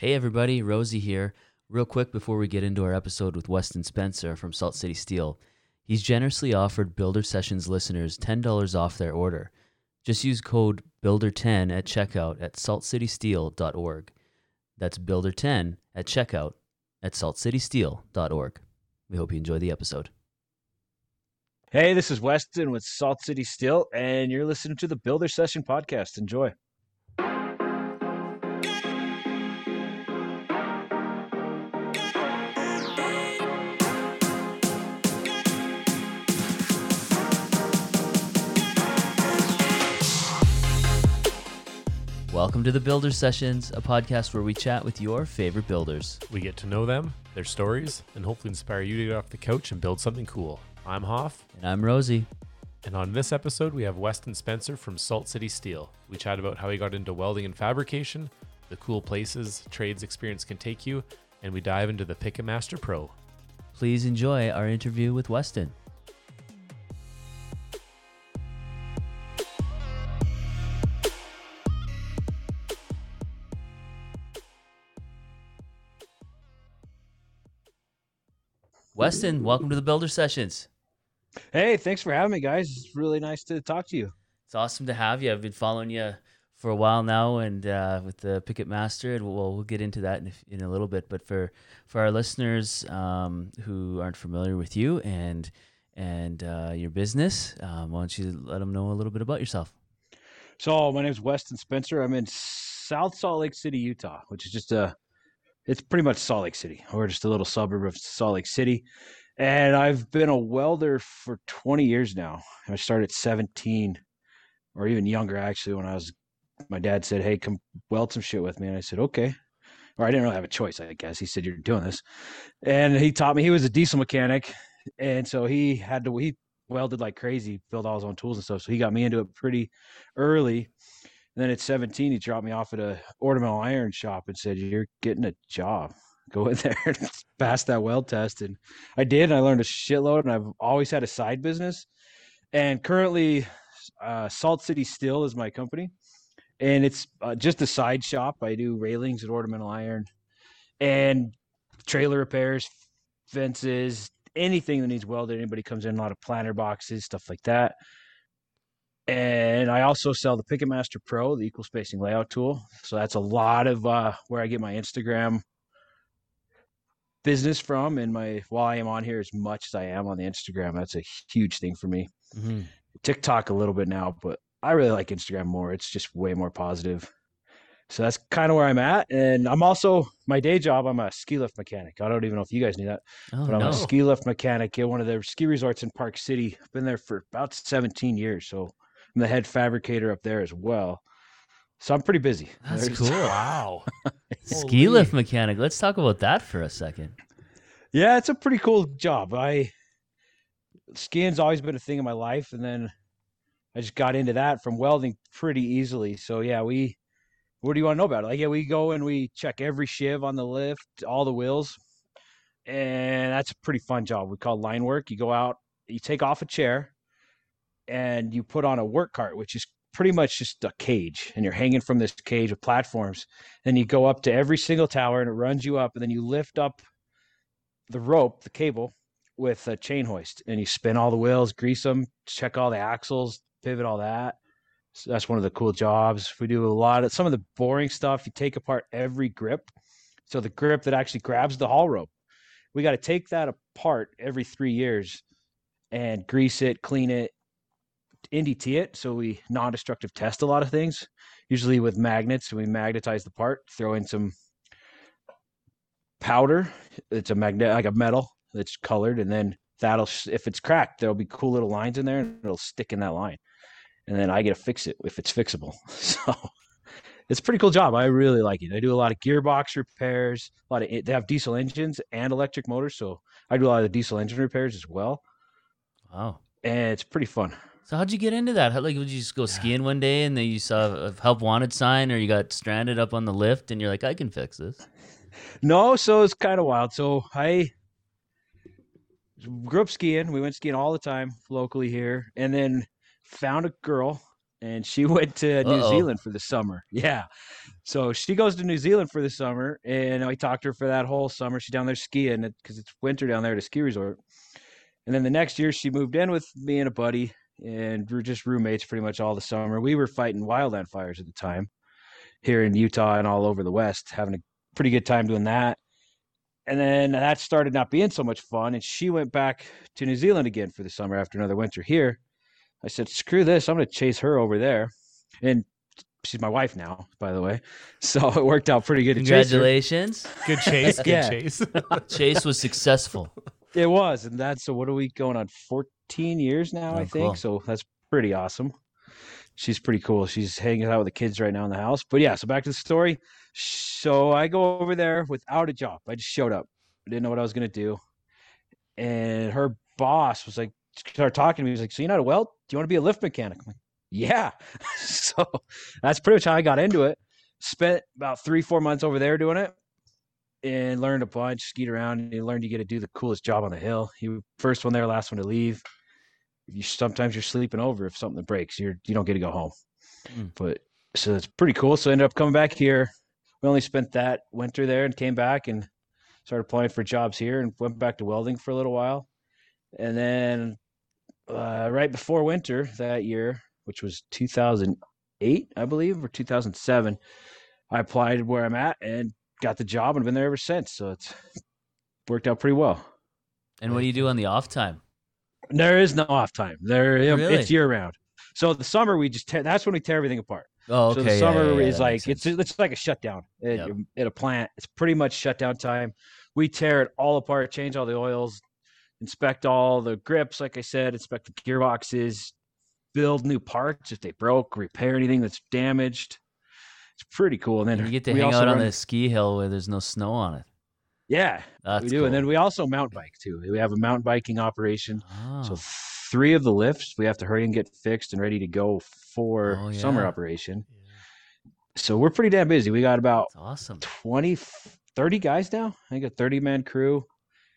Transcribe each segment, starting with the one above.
Hey everybody, Rosie here. Real quick before we get into our episode with Weston Spencer from Salt City Steel, he's generously offered Builder Sessions listeners $10 off their order. Just use code BUILDER10 at checkout at saltcitysteel.org. That's BUILDER10 at checkout at saltcitysteel.org. We hope you enjoy the episode. Hey, this is Weston with Salt City Steel, and you're listening to the Builder Session podcast. Enjoy. Welcome to the Builder Sessions, a podcast where we chat with your favorite builders. We get to know them, their stories, and hopefully inspire you to get off the couch and build something cool. I'm Hoff. And I'm Rosie. And on this episode, we have Weston Spencer from Salt City Steel. We chat about how he got into welding and fabrication, the cool places trades experience can take you, and we dive into the Picket Master Pro. Please enjoy our interview with Weston. Weston, welcome to the Builder Sessions. Hey, thanks for having me, guys. It's really nice to talk to you. It's awesome to have you. I've been following you for a while now, and with the Picket Master, and we'll get into that in a little bit. But for our listeners who aren't familiar with you and your business, why don't you let them know a little bit about yourself? So my name is Weston Spencer. I'm in South Salt Lake City, Utah, which is just it's pretty much Salt Lake City. We're just a little suburb of Salt Lake City. And I've been a welder for 20 years now. I started at 17 or even younger, actually, when my dad said, hey, come weld some shit with me. And I said, okay. Or I didn't really have a choice, I guess. He said, you're doing this. And he taught me. He was a diesel mechanic. And so he welded like crazy, built all his own tools and stuff. So he got me into it pretty early. And then at 17, he dropped me off at a ornamental iron shop and said, you're getting a job. Go in there and pass that weld test. And I did. And I learned a shitload. And I've always had a side business. And currently, Salt City Steel is my company. And it's just a side shop. I do railings at ornamental iron and trailer repairs, fences, anything that needs welded. Anybody comes in, a lot of planter boxes, stuff like that. And I also sell the Picket Master Pro, the equal spacing layout tool. So that's a lot of where I get my Instagram business from. And while I am on here as much as I am on the Instagram, that's a huge thing for me. Mm-hmm. TikTok a little bit now, but I really like Instagram more. It's just way more positive. So that's kind of where I'm at. And I'm also, my day job, I'm a ski lift mechanic. I don't even know if you guys knew that, but I'm a ski lift mechanic at one of their ski resorts in Park City. I've been there for about 17 years. So I'm the head fabricator up there as well. So I'm pretty busy. That's cool. Wow. Ski lift mechanic. Let's talk about that for a second. Yeah, it's a pretty cool job. Skiing's always been a thing in my life. And then I just got into that from welding pretty easily. So yeah, what do you want to know about it? We go and we check every shiv on the lift, all the wheels. And that's a pretty fun job. We call line work. You go out, you take off a chair, and you put on a work cart, which is pretty much just a cage. And you're hanging from this cage with platforms. Then you go up to every single tower and it runs you up. And then you lift up the rope, the cable, with a chain hoist. And you spin all the wheels, grease them, check all the axles, pivot all that. So that's one of the cool jobs. We do some of the boring stuff. You take apart every grip. So the grip that actually grabs the haul rope, we got to take that apart every 3 years and grease it, clean it, NDT it. So we non-destructive test a lot of things, usually with magnets. We magnetize the part, throw in some powder. It's a magnet, like a metal that's colored. And then if it's cracked, there'll be cool little lines in there and it'll stick in that line. And then I get to fix it if it's fixable. So it's a pretty cool job. I really like it. I do a lot of gearbox repairs. They have diesel engines and electric motors. So I do a lot of the diesel engine repairs as well. Wow. And it's pretty fun. So how'd you get into that? Would you just go skiing one day and then you saw a help wanted sign, or you got stranded up on the lift and you're like, I can fix this? No, so it's kind of wild. So I grew up skiing. We went skiing all the time locally here, and then found a girl and she went to New Uh-oh. Zealand for the summer. Yeah. So she goes to New Zealand for the summer, and I talked to her for that whole summer. She's down there skiing because it's winter down there at a ski resort. And then the next year, she moved in with me and a buddy, and we were just roommates pretty much all the summer. We were fighting wildland fires at the time here in Utah and all over the West, having a pretty good time doing that. And then that started not being so much fun, and she went back to New Zealand again for the summer after another winter here. I said, screw this, I'm going to chase her over there. And she's my wife now, by the way. So it worked out pretty good. Congratulations. Good chase. Good Yeah. chase. Chase was successful. It was. And that's, so what are we going on? 14 years now, Oh, I think. cool. So that's pretty awesome. She's pretty cool. She's hanging out with the kids right now in the house. But yeah, so back to the story. So I go over there without a job. I just showed up. I didn't know what I was going to do. And her boss was like, started talking to me. He was like, so you know how to weld? Do you want to be a lift mechanic? I'm like, yeah. So that's pretty much how I got into it. Spent about 3-4 months over there doing it and learned a bunch, skied around, and you learned you get to do the coolest job on the hill. You first one there, last one to leave. Sometimes you're sleeping over if something breaks. You don't get to go home. But so it's pretty cool. So I ended up coming back here. We only spent that winter there and came back and started applying for jobs here and went back to welding for a little while. And then right before winter that year, which was 2008, I believe, or 2007, I applied where I'm at and got the job and I've been there ever since. So it's worked out pretty well. And what do you do on the off time? There is no off time. Really? It's year round. So the summer we just that's when we tear everything apart. Oh, okay. So the summer yeah, is that like makes sense. it's like a shutdown Yep. at a plant. It's pretty much shutdown time. We tear it all apart, change all the oils, inspect all the grips, like I said, inspect the gearboxes, build new parts if they broke, repair anything that's damaged. It's pretty cool. And then And you get to we hang also out on run- the ski hill where there's no snow on it. Yeah, That's we do. cool. And then we also mountain bike too. We have a mountain biking operation. Oh. So 3 of the lifts we have to hurry and get fixed and ready to go for Oh, summer yeah. operation. So we're pretty damn busy. We got about That's awesome. 30 guys now. I think a 30-man crew.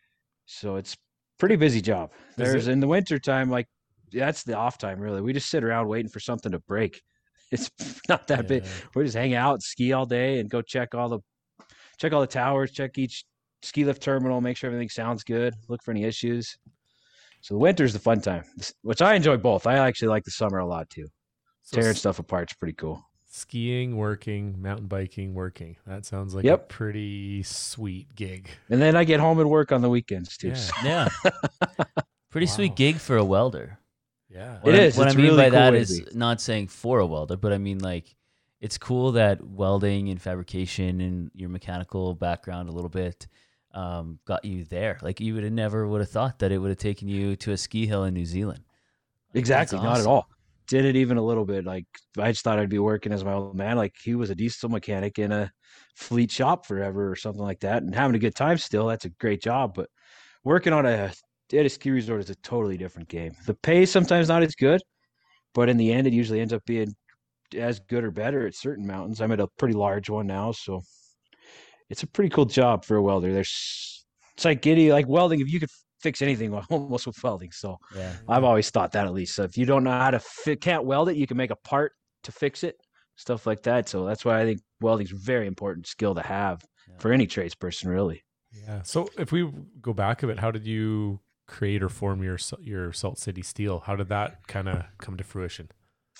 So it's pretty busy job. There's in the winter time, like that's the off time really. We just sit around waiting for something to break. It's not that big. We just hang out, ski all day, and go check all the towers, check each ski lift terminal, make sure everything sounds good, look for any issues. So the winter's the fun time, which I enjoy both. I actually like the summer a lot too. So Tearing stuff apart's pretty cool. skiing, working, mountain biking, working. That sounds like a Yep. pretty sweet gig. And then I get home and work on the weekends too. Yeah. So Yeah. Pretty Wow. sweet gig for a welder. Yeah. It is. What It's I mean really by cool that way to is be. not saying for a welder, but I mean like it's cool that welding and fabrication and your mechanical background a little bit got you there. Like you would have thought that it would have taken you to a ski hill in New Zealand. Like, Exactly, that's not at awesome. all. Did it even a little bit. Like I just thought I'd be working as my old man. Like he was a diesel mechanic in a fleet shop forever or something like that, and having a good time still. That's a great job, but working at a ski resort is a totally different game. The pay is sometimes not as good, but in the end, it usually ends up being as good or better at certain mountains. I'm at a pretty large one now, so it's a pretty cool job for a welder. It's like welding. If you could fix anything, almost with welding, so. Yeah. I've always thought that at least. So if you don't know how to can't weld it, you can make a part to fix it, stuff like that. So that's why I think welding is a very important skill to have for any tradesperson, really. Yeah. So if we go back a bit, how did you create or form your Salt City Steel? How did that kind of come to fruition?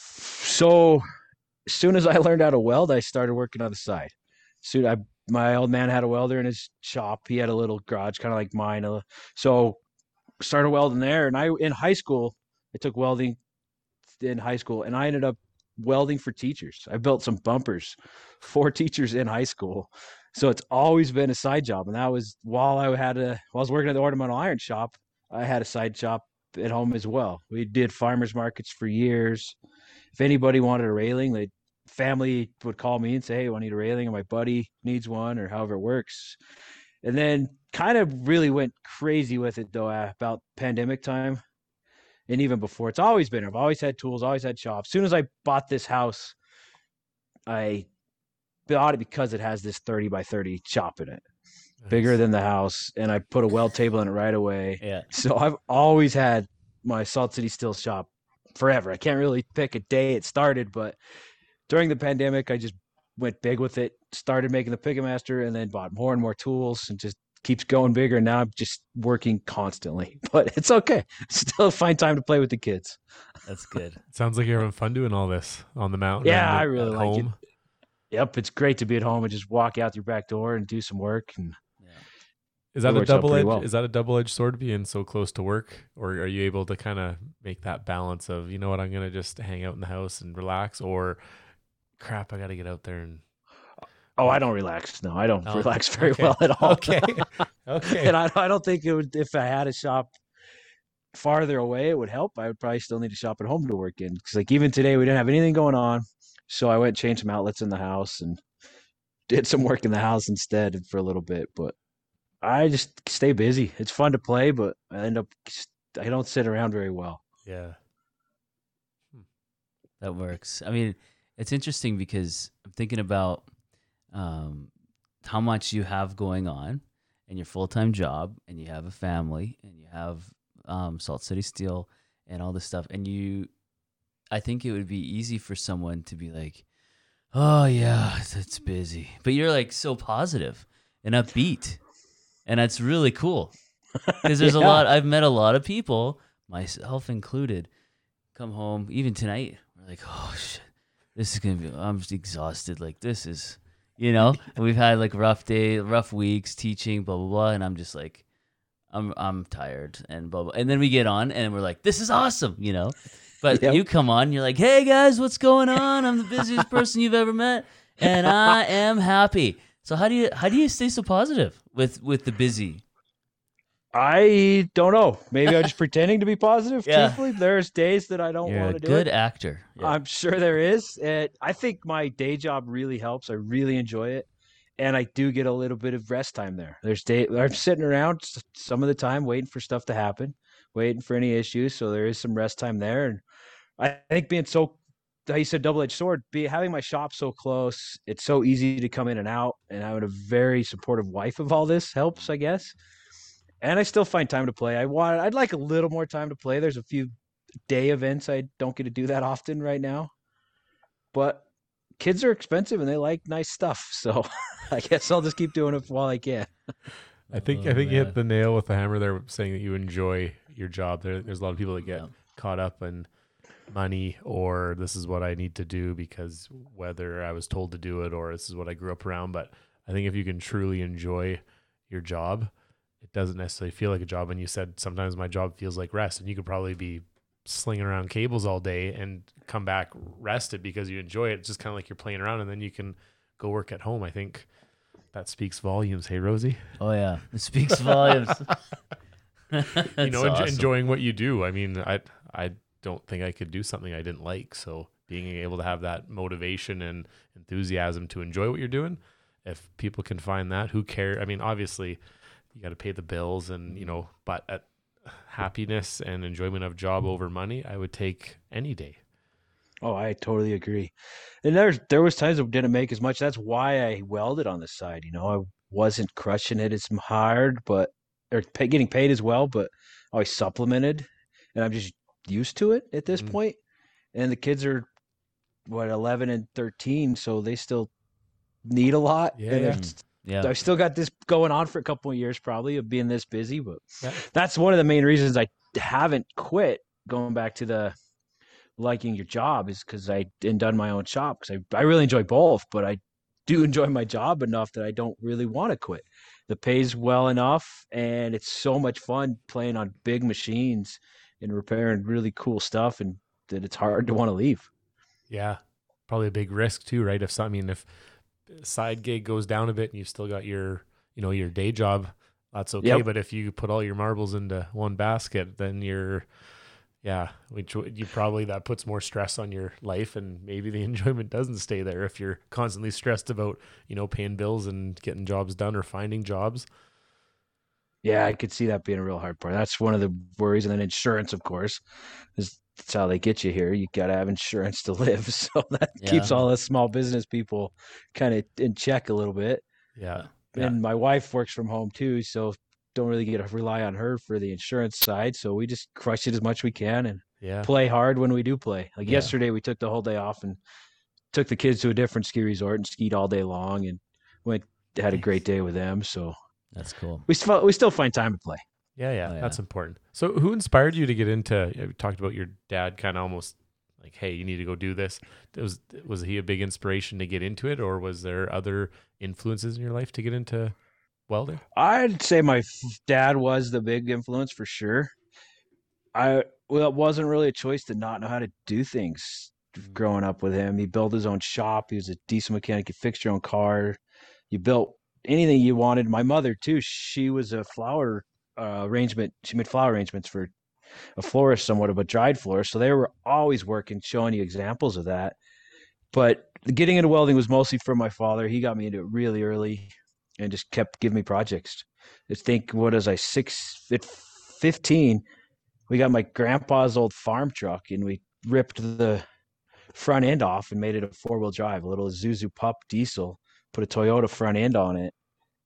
So as soon as I learned how to weld, I started working on the side. My old man had a welder in his shop. He had a little garage, kind of like mine. So started welding there. And in high school, I took welding in high school, and I ended up welding for teachers. I built some bumpers for teachers in high school. So it's always been a side job. And that was while I was working at the ornamental iron shop, I had a side shop at home as well. We did farmers markets for years. If anybody wanted a railing, family would call me and say, hey, I need a railing, and my buddy needs one, or however it works. And then kind of really went crazy with it though about pandemic time. And even before, I've always had tools, always had shops. As soon as I bought this house, I bought it because it has this 30 by 30 shop in it, bigger than the house. And I put a weld table in it right away. Yeah. So I've always had my Salt City Steel shop forever. I can't really pick a day it started, but during the pandemic, I just went big with it, started making the Picketmaster, and then bought more and more tools and just keeps going bigger. And now I'm just working constantly, but it's okay. Still find time to play with the kids. That's good. It sounds like you're having fun doing all this on the mountain. Yeah, and I really at like home. it. Yep, it's great to be at home and just walk out your back door and do some work. And Yeah. Is that It a works out double pretty edge? well. Is that a double edged sword being so close to work, or are you able to kind of make that balance of, you know what, I'm gonna just hang out in the house and relax, or crap, I got to get out there and oh, I don't relax. No, I don't Oh, relax very okay. well at all. Okay. Okay. And I don't think it would, if I had a shop farther away, it would help. I would probably still need a shop at home to work in. Because like even today, we didn't have anything going on. So I went and changed some outlets in the house and did some work in the house instead for a little bit. But I just stay busy. It's fun to play, but I don't sit around very well. Yeah. That works. I mean, it's interesting because I'm thinking about how much you have going on in your full-time job, and you have a family, and you have Salt City Steel and all this stuff. And I think it would be easy for someone to be like, oh yeah, it's busy. But you're like so positive and upbeat. And that's really cool. Because there's I've met a lot of people, myself included, come home, even tonight, we're like, oh shit, this is going to be, I'm just exhausted. Like this is, and we've had like rough weeks teaching, blah, blah, blah. And I'm just like, I'm tired and blah, blah. And then we get on and we're like, this is awesome, But Yep. you come on, you're like, hey guys, what's going on? I'm the busiest person you've ever met, and I am happy. So how do you stay so positive with the busy? I don't know. Maybe I'm just pretending to be positive. Yeah. Truthfully, there's days that I don't You're want a to do good it. actor. Yeah. I'm sure there is. And I think my day job really helps. I really enjoy it. And I do get a little bit of rest time there. I'm sitting around some of the time waiting for stuff to happen, waiting for any issues. So there is some rest time there. And I think being so, how you said, double-edged sword, having my shop so close, it's so easy to come in and out. And having a very supportive wife of all this helps, I guess. And I still find time to play. I'd like a little more time to play. There's a few day events I don't get to do that often right now. But kids are expensive and they like nice stuff. So I guess I'll just keep doing it while I can. I think you hit the nail with the hammer there, saying that you enjoy your job. There's a lot of people that get caught up in money, or this is what I need to do because whether I was told to do it or this is what I grew up around. But I think if you can truly enjoy your job, it doesn't necessarily feel like a job. And you said sometimes my job feels like rest, and you could probably be slinging around cables all day and come back rested because you enjoy it. It's just kind of like you're playing around, and then you can go work at home. I think that speaks volumes. Hey, Rosie. Oh yeah, it speaks volumes. Awesome. Enjoying what you do. I mean, I don't think I could do something I didn't like. So being able to have that motivation and enthusiasm to enjoy what you're doing, if people can find that, who cares? I mean, obviously you got to pay the bills and, but at happiness and enjoyment of job over money, I would take any day. Oh, I totally agree. And there was times I didn't make as much. That's why I welded on the side. I wasn't crushing it as hard, or getting paid as well, but I always supplemented, and I'm just used to it at this point. And the kids are 11 and 13, so they still need a lot. Yeah. I've still got this going on for a couple of years probably of being this busy, but that's one of the main reasons I haven't quit, going back to the liking your job, is because I done my own shop, because I really enjoy both, but I do enjoy my job enough that I don't really want to quit. The pay's well enough, and it's so much fun playing on big machines and repairing really cool stuff, and that it's hard to want to leave. Yeah, probably a big risk too, right? If side gig goes down a bit and you've still got your day job, that's okay. Yep. But if you put all your marbles into one basket, then that puts more stress on your life, and maybe the enjoyment doesn't stay there if you're constantly stressed about, paying bills and getting jobs done or finding jobs. Yeah, I could see that being a real hard part. That's one of the worries. And then insurance, of course, that's how they get you here. You got to have insurance to live. So that keeps all us small business people kind of in check a little bit. Yeah. And my wife works from home too, so don't really get to rely on her for the insurance side. So we just crush it as much as we can. And play hard when we do play. Like Yeah. yesterday, we took the whole day off and took the kids to a different ski resort and skied all day long and had a great day with them. So That's cool. we still find time to play. Yeah, Oh, yeah. that's important. So who inspired you to get into, you talked about your dad kind of almost like, hey, you need to go do this. Was he a big inspiration to get into it, or was there other influences in your life to get into welding? I'd say my dad was the big influence for sure. It wasn't really a choice to not know how to do things growing up with him. He built his own shop. He was a decent mechanic. You fixed your own car. You built anything you wanted. My mother too. She was a flower arrangement. She made flower arrangements for a florist, somewhat of a dried florist. So they were always working, showing you examples of that. But getting into welding was mostly from my father. He got me into it really early and just kept giving me projects. I think, what was I, 15? We got my grandpa's old farm truck and we ripped the front end off and made it a 4-wheel drive, a little Isuzu Pup diesel, put a Toyota front end on it,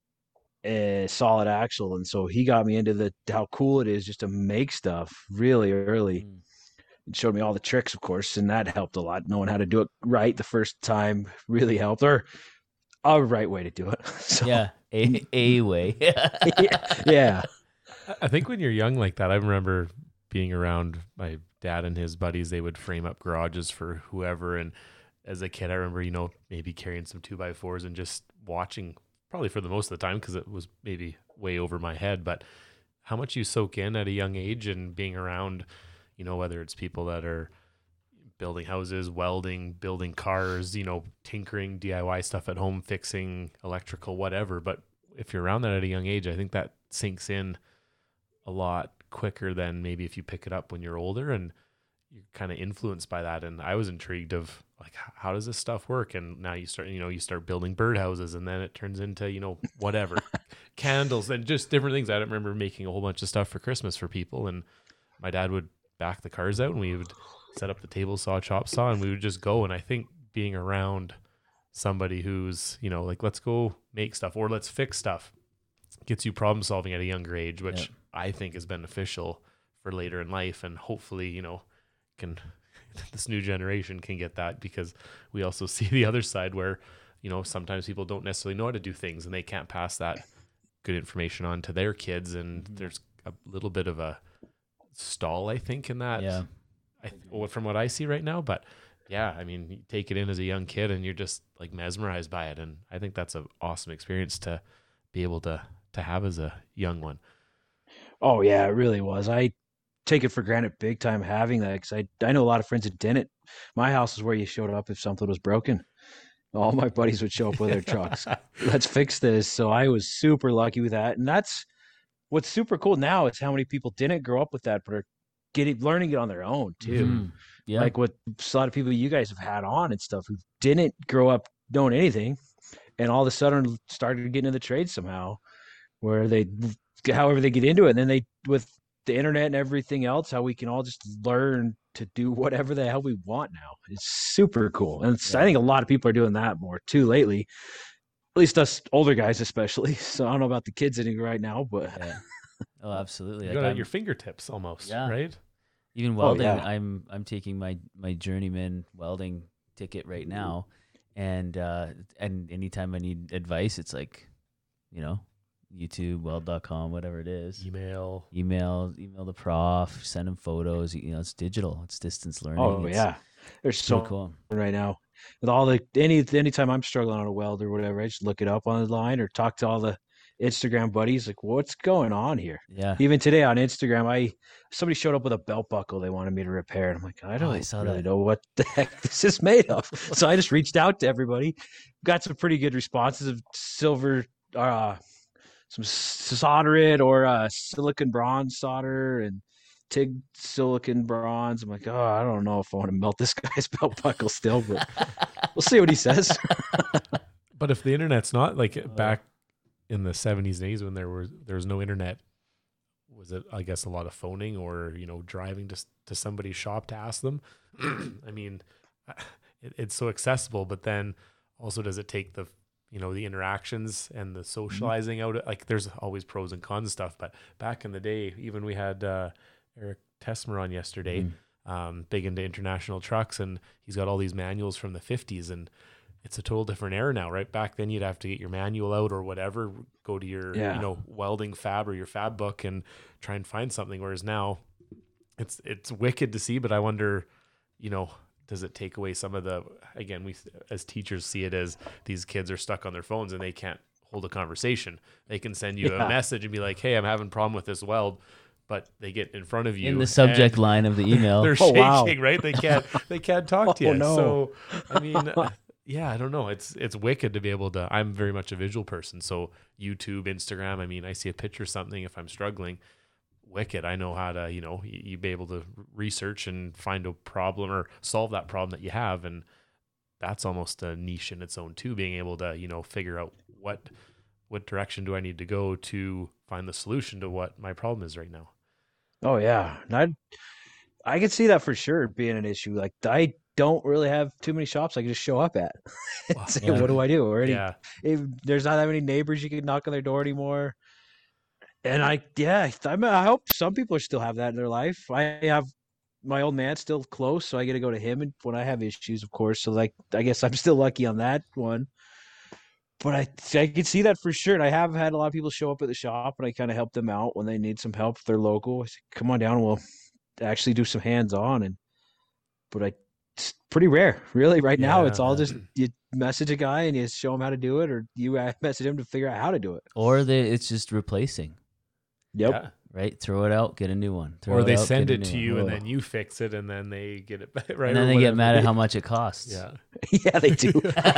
a solid axle. And so he got me into how cool it is just to make stuff really early. It showed me all the tricks, of course, and that helped a lot. Knowing how to do it right the first time really helped, or a right way to do it. So, Yeah, a way. yeah. I think when you're young like that, I remember being around my dad and his buddies. They would frame up garages for whoever. And as a kid, I remember, maybe carrying some 2x4s and just watching, probably for the most of the time, because it was maybe way over my head, but how much you soak in at a young age and being around, whether it's people that are building houses, welding, building cars, tinkering, DIY stuff at home, fixing electrical, whatever. But if you're around that at a young age, I think that sinks in a lot quicker than maybe if you pick it up when you're older and you're kind of influenced by that. And I was intrigued of like, how does this stuff work? And now you start building birdhouses, and then it turns into, whatever, candles and just different things. I don't remember making a whole bunch of stuff for Christmas for people. And my dad would back the cars out and we would set up the table saw, chop saw, and we would just go. And I think being around somebody who's, like, let's go make stuff or let's fix stuff gets you problem solving at a younger age, which I think is beneficial for later in life. And hopefully, this new generation can get that, because we also see the other side where, sometimes people don't necessarily know how to do things and they can't pass that good information on to their kids. And there's a little bit of a stall, I think, in that. Yeah. From what I see right now. But yeah, I mean, you take it in as a young kid and you're just like mesmerized by it. And I think that's an awesome experience to be able to have as a young one. Oh yeah, it really was. I take it for granted big time having that, because I know a lot of friends that didn't. My house is where you showed up if something was broken. All my buddies would show up with their trucks. Let's fix this. So I was super lucky with that. And that's what's super cool now is how many people didn't grow up with that, but are learning it on their own too. Mm-hmm. Yeah. Like what a lot of people you guys have had on and stuff who didn't grow up knowing anything, and all of a sudden started getting into the trade somehow, where however they get into it. And then they, with the internet and everything else, how we can all just learn to do whatever the hell we want now. It's super cool. And I think a lot of people are doing that more too lately, at least us older guys, especially. So I don't know about the kids any right now, but oh, absolutely. You got it at your fingertips almost, right? Even welding, I'm taking my journeyman welding ticket right now, and anytime I need advice, it's like, YouTube, weld.com, whatever it is. Email the prof, send him photos. It's digital. It's distance learning. Oh yeah, there's so cool right now. With all the anytime I'm struggling on a weld or whatever, I just look it up online or talk to all the Instagram buddies. Like, what's going on here? Yeah. Even today on Instagram, somebody showed up with a belt buckle they wanted me to repair, and I'm like, I don't really know what the heck this is made of. So I just reached out to everybody, got some pretty good responses of silver, some solder it or silicon bronze solder and TIG silicon bronze. I'm like, I don't know if I want to melt this guy's belt buckle still, but we'll see what he says. But if the internet's not like back in the 70s and 80s when there was no internet, was it, I guess, a lot of phoning or, driving to somebody's shop to ask them? I mean, it's so accessible, but then also does it take the interactions and the socializing out? Like there's always pros and cons stuff, but back in the day, even we had Eric Tesmer on yesterday. big into international trucks, and he's got all these manuals from the 50s, and it's a total different era now, right? Back then you'd have to get your manual out or whatever, go to your, welding fab or your fab book and try and find something. Whereas now it's wicked to see, but I wonder, does it take away some of the, again, we as teachers see it as these kids are stuck on their phones and they can't hold a conversation. They can send you a message and be like, hey, I'm having a problem with this weld, but they get in front of you in the subject line of the email. They're shaking, right? They can't talk to you. No. So, I mean, I don't know. It's wicked to be able to, I'm very much a visual person. So YouTube, Instagram, I mean, I see a picture of something, if I'm struggling, wicked. I know how to, you be able to research and find a problem or solve that problem that you have. And that's almost a niche in its own too, being able to, figure out what direction do I need to go to find the solution to what my problem is right now. Oh yeah. And I can see that for sure being an issue. Like I don't really have too many shops I can just show up at and say, what do I do? Or if there's not that many neighbors you can knock on their door anymore. And I hope some people still have that in their life. I have my old man still close, so I get to go to him and when I have issues, of course. So like, I guess I'm still lucky on that one. But I can see that for sure. And I have had a lot of people show up at the shop, and I kind of help them out when they need some help. If they're local, I say, come on down, and we'll actually do some hands-on. But it's pretty rare, really. Right now, it's all just you message a guy and you show him how to do it, or you message him to figure out how to do it. Or it's just replacing. Yep. Yeah. Right? Throw it out, get a new one. Or they send it to you and then you fix it and then they get it back, right? And then they get mad at how much it costs. Yeah. Yeah, they do.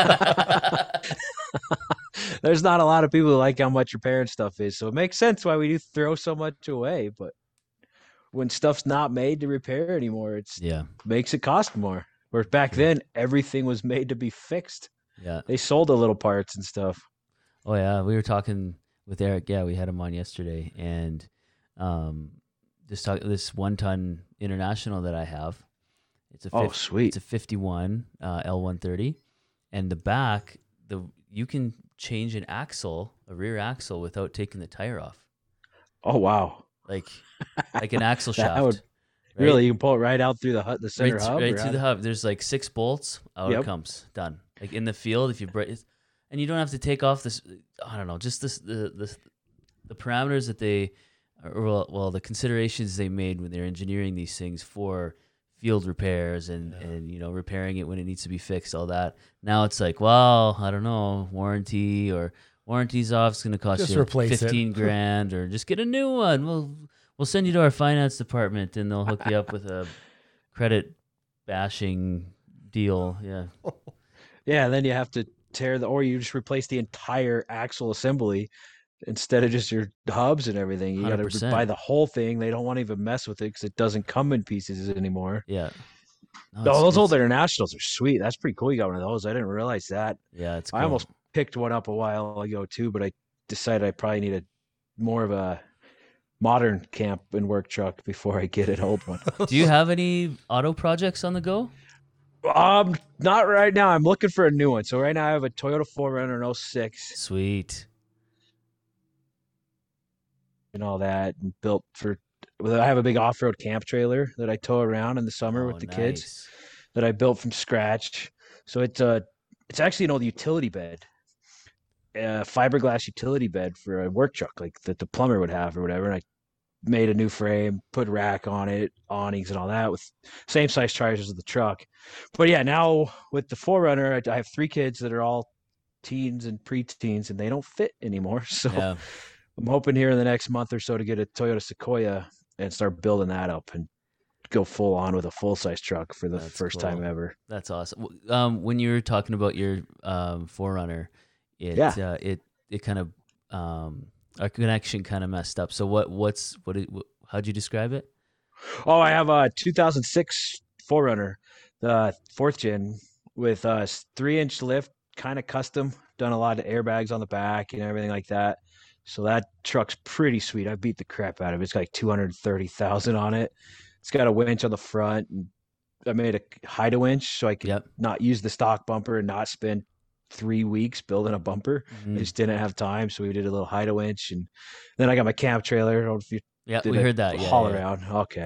There's not a lot of people who like how much repairing stuff is, so it makes sense why we do throw so much away. But when stuff's not made to repair anymore, makes it cost more. Whereas back then, everything was made to be fixed. Yeah. They sold the little parts and stuff. Oh, yeah. We were talking with Eric. Yeah, we had him on yesterday. And this 1-ton International that I have, it's a sweet. It's a 51 L130. And the back, you can change an rear axle without taking the tire off. Oh, wow. Like an axle shaft. Right? Really, you can pull it right out through the center hub? Right through the hub. There's like 6 bolts. Out it comes. Done. Like in the field, if you break, and you don't have to take off this, I don't know, just the parameters that the considerations they made when they're engineering these things for field repairs and repairing it when it needs to be fixed, all that. Now it's like, well, I don't know, warranty's off. It's going to cost just you 15 grand, or just get a new one. We'll send you to our finance department and they'll hook you up with a credit bashing deal. Yeah. Yeah. And then you have to or you just replace the entire axle assembly instead of just your hubs and everything. You got to buy the whole thing. They don't want to even mess with it because it doesn't come in pieces anymore. Yeah. Those old Internationals are sweet. That's pretty cool. You got one of those. I didn't realize that. Yeah, it's cool. I almost picked one up a while ago too, but I decided I probably need more of a modern camp and work truck before I get an old one. Do you have any auto projects on the go? Not right now. I'm looking for a new one. So right now I have a Toyota 4Runner in 06. Sweet. And all that, and I have a big off-road camp trailer that I tow around in the summer with the kids that I built from scratch. So it's actually an old utility bed, fiberglass utility bed for a work truck like that the plumber would have or whatever. And I made a new frame, put rack on it, awnings and all that with same size tires as the truck. But yeah, now with the 4Runner, I have 3 kids that are all teens and preteens and they don't fit anymore. So I'm hoping here in the next month or so to get a Toyota Sequoia and start building that up and go full on with a full size truck for the first time ever. That's awesome. When you were talking about your 4Runner, it kind of our connection kind of messed up. So how'd you describe it? Oh, I have a 2006 4Runner, the 4th gen with a 3-inch lift, kind of custom, done a lot of airbags on the back and everything like that. So that truck's pretty sweet. I beat the crap out of it. It's got like 230,000 on it. It's got a winch on the front. And I made a hide winch so I could not use the stock bumper and not spend 3 weeks building a bumper. I just didn't have time. So we did a little hide winch. And then I got my camp trailer. I don't know if you we heard that. Haul around. Okay.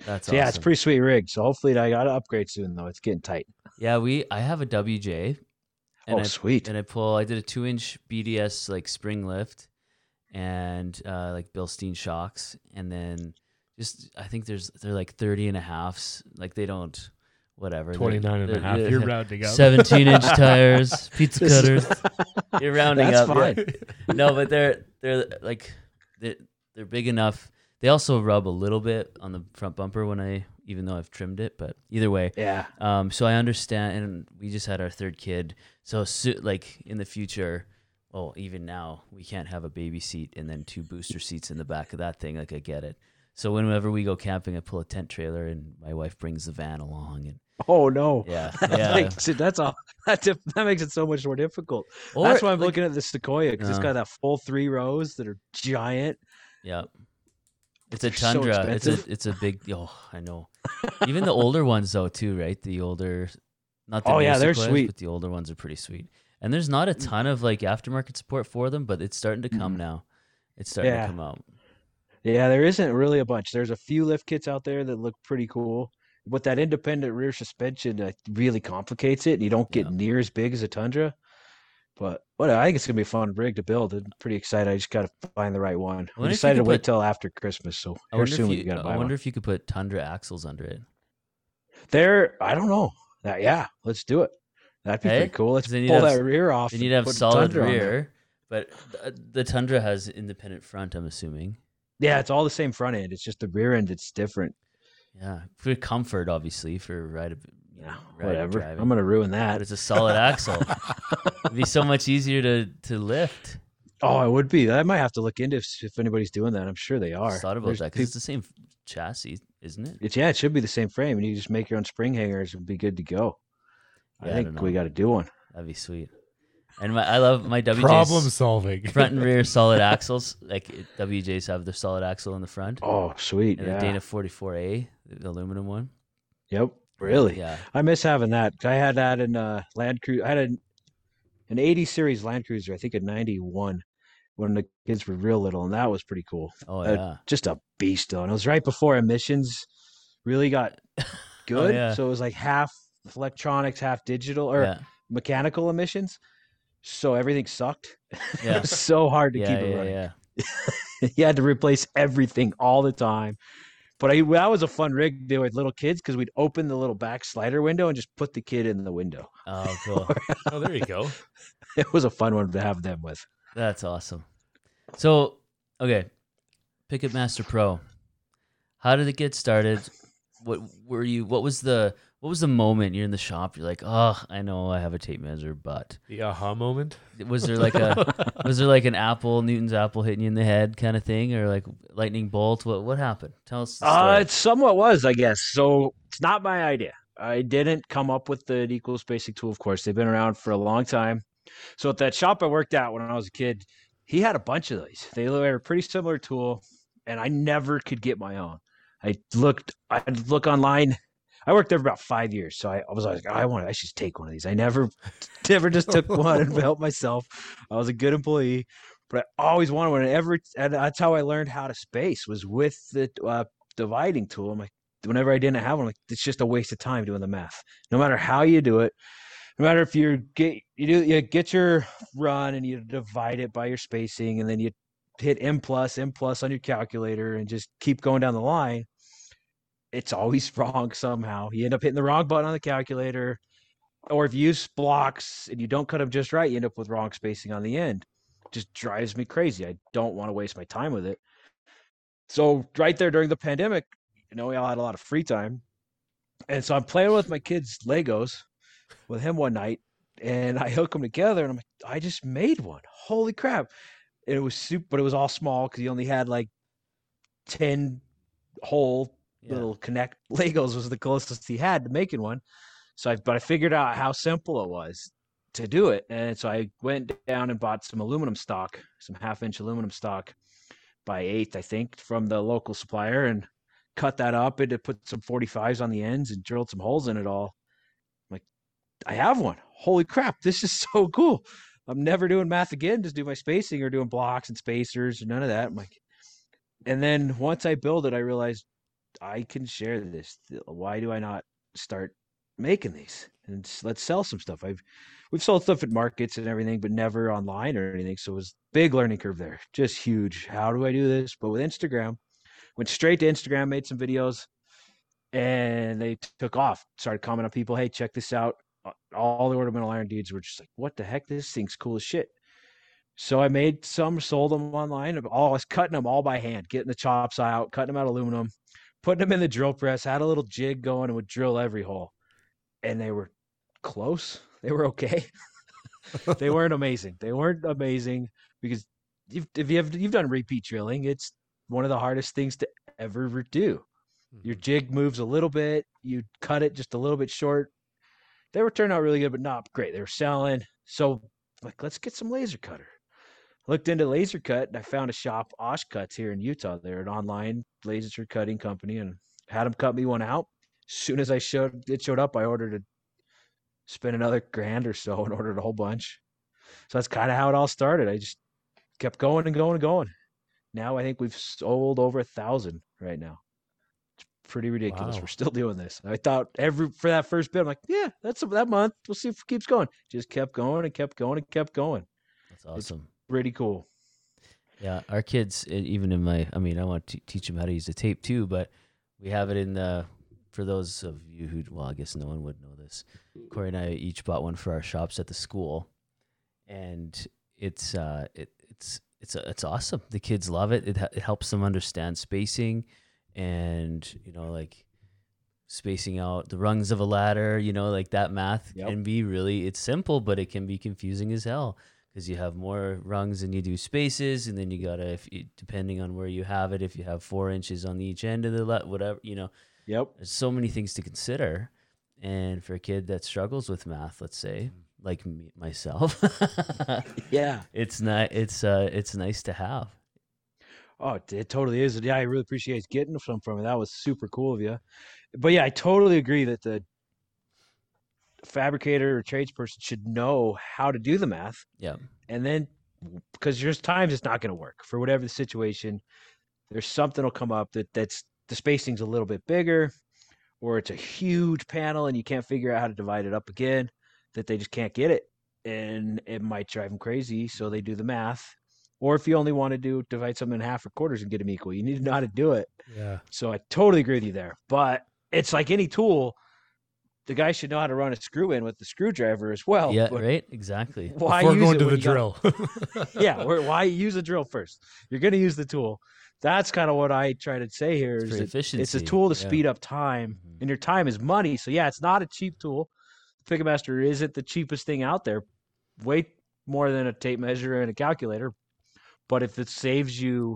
That's So yeah, it's awesome. pretty sweet rig. So hopefully I got to upgrade soon though. It's getting tight. Yeah, I have a WJ, and Sweet. I did a 2-inch BDS like spring lift, and like Bilstein shocks, and then I think they're like 30 and a halves. Like they don't, whatever. 29 and a half. You're rounding up. 17-inch tires, pizza cutters. You're rounding That's up. fine. Yeah. No, but they're like they're big enough. They also rub a little bit on the front bumper even though I've trimmed it, but either way. Yeah. So I understand, and we just had our third kid. So like in the future, well, even now, we can't have a baby seat and then 2 booster seats in the back of that thing. Like I get it. So whenever we go camping, I pull a tent trailer, and my wife brings the van along, and Oh no. yeah. That's all. That makes it so much more difficult. That's why I'm looking at the Sequoia, because it's got that full 3 rows that are giant. Yeah. It's a They're Tundra. so expensive. It's a big. Oh, I know. Even the older ones though too, right? The older, not the Oh, new yeah, they're Sequoias, sweet. but the older ones are pretty sweet. And there's not a ton of like aftermarket support for them, but it's starting to come now. It's starting to come out. Yeah, there isn't really a bunch. There's a few lift kits out there that look pretty cool, but that independent rear suspension really complicates it, and you don't get near as big as a Tundra. But I think it's gonna be a fun rig to build. I'm pretty excited. I just gotta find the right one. We decided to wait till after Christmas, so soon we gotta buy one. I wonder if you could put Tundra axles under it. I don't know. Yeah, let's do it. That'd be pretty cool. Let's pull that rear off. Then you'd have solid rear, but the Tundra has independent front, I'm assuming. Yeah, it's all the same front end. It's just the rear end that's different. Yeah, for comfort, obviously, for whatever. driving. I'm gonna ruin that. But it's a solid axle. It'd be so much easier to lift. Oh, it would be. I might have to look into if anybody's doing that. I'm sure they are. I thought about that because it's the same chassis, isn't it? It should be the same frame, and you just make your own spring hangers and be good to go. Yeah, I think we got to do one. That'd be sweet. And I love my WJs. Problem solving. Front and rear solid axles. Like WJs have the solid axle in the front. Oh, sweet. And the Dana 44A, the aluminum one. Yep. Really? Yeah. I miss having that. I had that in Land Cruiser. I had an 80 series Land Cruiser, I think in 91, when the kids were real little, and that was pretty cool. Oh, yeah. Just a beast, though. And it was right before emissions really got good. Oh, yeah. So it was like half electronics, half digital, or mechanical emissions. So everything sucked. Yeah. It was so hard to keep it running. Yeah. You had to replace everything all the time. But that was a fun rig to do with little kids, because we'd open the little back slider window and just put the kid in the window. Oh, cool. Oh, there you go. It was a fun one to have them with. That's awesome. So, okay, Picket Master Pro. How did it get started? What was the moment you're in the shop? You're like, oh, I know I have a tape measure, but the aha moment. Was there like an Newton's apple hitting you in the head kind of thing, or like lightning bolt? What happened? Tell us the story. It somewhat was, I guess. So it's not my idea. I didn't come up with the Equals Basic tool, of course. They've been around for a long time. So at that shop I worked at when I was a kid, he had a bunch of these. They were a pretty similar tool, and I never could get my own. I'd look online. I worked there for about 5 years, so I was like, I should take one of these. I never just took one and helped myself. I was a good employee, but I always wanted one. And that's how I learned how to space, was with the dividing tool. I'm like, whenever I didn't have one, I'm like, it's just a waste of time doing the math. No matter how you do it, no matter if you get your run and you divide it by your spacing, and then you hit M plus on your calculator and just keep going down the line, it's always wrong somehow. You end up hitting the wrong button on the calculator, or if you use blocks and you don't cut them just right, you end up with wrong spacing on the end. It just drives me crazy. I don't want to waste my time with it. So right there during the pandemic, we all had a lot of free time. And so I'm playing with my kid's Legos with him one night, and I hook them together, and I'm like, I just made one. Holy crap. And it was super, but it was all small because he only had like 10 whole little Connect Legos was the closest he had to making one. But I figured out how simple it was to do it. And so I went down and bought some aluminum stock, some 1/2-inch aluminum stock by 1/8, I think, from the local supplier, and cut that up and to put some 45s on the ends and drilled some holes in it all. I'm like, I have one. Holy crap. This is so cool. I'm never doing math again. Just do my spacing or doing blocks and spacers or none of that. I'm like, and then once I build it, I realized I can share this. Why do I not start making these and let's sell some stuff? We've sold stuff at markets and everything, but never online or anything. So it was big learning curve there, just huge. How do I do this? But with Instagram, went straight to Instagram, made some videos, and they took off. Started commenting on people, hey, check this out. All the ornamental iron dudes were just like, what the heck? This thing's cool as shit. So I made some, sold them online. I was cutting them all by hand, getting the chops out, cutting them out aluminum, putting them in the drill press, had a little jig going and would drill every hole. And they were close. They were okay. They weren't amazing. They weren't amazing because if you've done repeat drilling, it's one of the hardest things to ever do. Your jig moves a little bit, you cut it just a little bit short. They were turning out really good, but not great. They were selling. So like, let's get some laser cutter. Looked into laser cut and I found a shop, Oshcuts, here in Utah. They're an online laser cutting company and had them cut me one out. As soon as it showed up, I spent another $1,000 or so and ordered a whole bunch. So that's kind of how it all started. I just kept going and going and going. Now I think we've sold over 1,000 right now. It's pretty ridiculous. Wow. We're still doing this. I thought for that first bit, I'm like, yeah, that's that month. We'll see if it keeps going. Just kept going and kept going and kept going. That's awesome. It's pretty cool. Yeah, our kids, even in I want to teach them how to use the tape too, but we have it in for those of you who, well, I guess no one would know this. Corey and I each bought one for our shops at the school, and it's awesome. The kids love it. It helps them understand spacing, and like spacing out the rungs of a ladder. Like that math can be it's simple, but it can be confusing as hell. Because you have more rungs and you do spaces, and then you gotta, depending on where you have it, if you have 4 inches on each end of the whatever, Yep. There's so many things to consider, and for a kid that struggles with math, let's say, like myself, yeah, it's nice to have. Oh, it totally is. Yeah, I really appreciate getting some from it. That was super cool of you. But yeah, I totally agree that the fabricator or tradesperson should know how to do the math. Yeah. And then, because there's times it's not going to work for whatever the situation, there's something will come up that's the spacing's a little bit bigger, or it's a huge panel and you can't figure out how to divide it up again, that they just can't get it. And it might drive them crazy. So they do the math. Or if you only want to divide something in half or quarters and get them equal, you need to know how to do it. Yeah. So I totally agree with you there. But it's like any tool, the guy should know how to run a screw in with the screwdriver as well. Yeah, right? Exactly. Why Before use going it to when the drill. Yeah, why use a drill first? You're going to use the tool. That's kind of what I try to say here. It's for efficiency. It's a tool to speed up time, and your time is money. So yeah, it's not a cheap tool. The Picamaster isn't the cheapest thing out there. Way more than a tape measure and a calculator. But if it saves you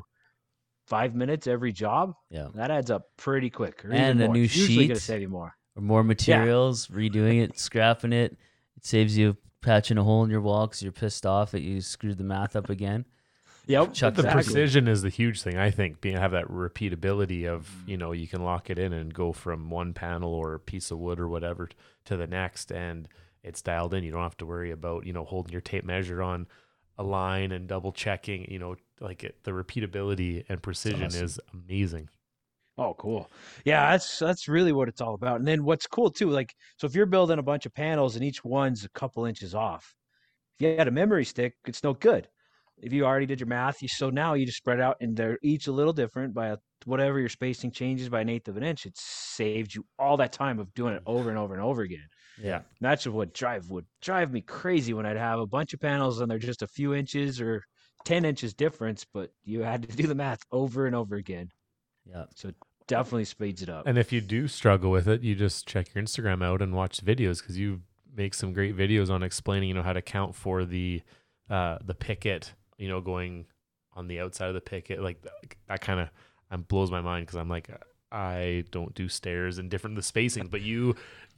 5 minutes every job, that adds up pretty quick. Or and a new sheet. Usually going to save you more. Or more materials, redoing it, scrapping it. It saves you patching a hole in your wall because you're pissed off that you screwed the math up again. Yep. The precision is the huge thing, I think. Have that repeatability of, you can lock it in and go from one panel or a piece of wood or whatever to the next, and it's dialed in. You don't have to worry about, holding your tape measure on a line and double checking. The repeatability and precision is amazing. Oh, cool. Yeah, that's really what it's all about. And then what's cool too, so if you're building a bunch of panels and each one's a couple inches off, if you had a memory stick, it's no good. If you already did your math, so now you just spread out and they're each a little different by whatever your spacing changes by 1/8 of an inch. It saves you all that time of doing it over and over and over again. Yeah. And that's what would drive me crazy when I'd have a bunch of panels and they're just a few inches or 10 inches difference, but you had to do the math over and over again. Yeah. So it definitely speeds it up. And if you do struggle with it, you just check your Instagram out and watch the videos, because you make some great videos on explaining, how to count for the picket, going on the outside of the picket. Like that kind of blows my mind, because I'm like, I don't do stairs and the spacing, but you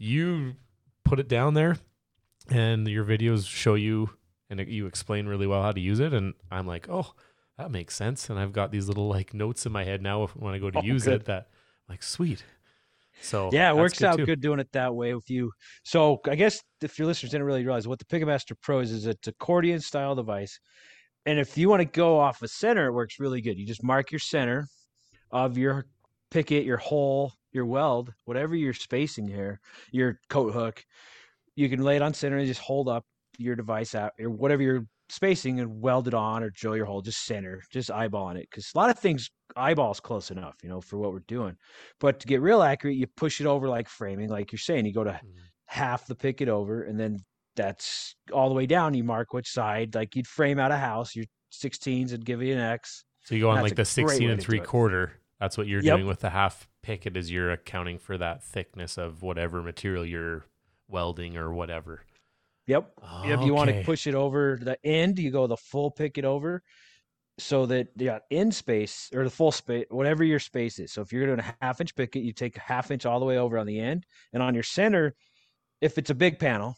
put it down there and your videos show you and you explain really well how to use it. And I'm like, oh, that makes sense. And I've got these little notes in my head now when I go to use it, that sweet. So yeah, it works out good doing it that way with you. So I guess if your listeners didn't really realize, what the Picamaster Pro is it's accordion style device. And if you want to go off a center, it works really good. You just mark your center of your picket, your hole, your weld, whatever you're spacing here, your coat hook, you can lay it on center and just hold up your device out or whatever you're spacing and weld it on or drill your hole, just center, just eyeballing it. Because a lot of things, eyeballs close enough, for what we're doing. But to get real accurate, you push it over like framing, like you're saying, you go to half the picket over, and then that's all the way down. You mark which side, like you'd frame out a house, your 16s would give you an X. So you go on like the 16 and 3/4. That's what you're doing with the half picket, is you're accounting for that thickness of whatever material you're welding or whatever. Yep. If you want to push it over the end, you go the full picket over, so that you got end space or the full space, whatever your space is. So if you're doing a 1/2 inch picket, you take a 1/2 inch all the way over on the end, and on your center, if it's a big panel,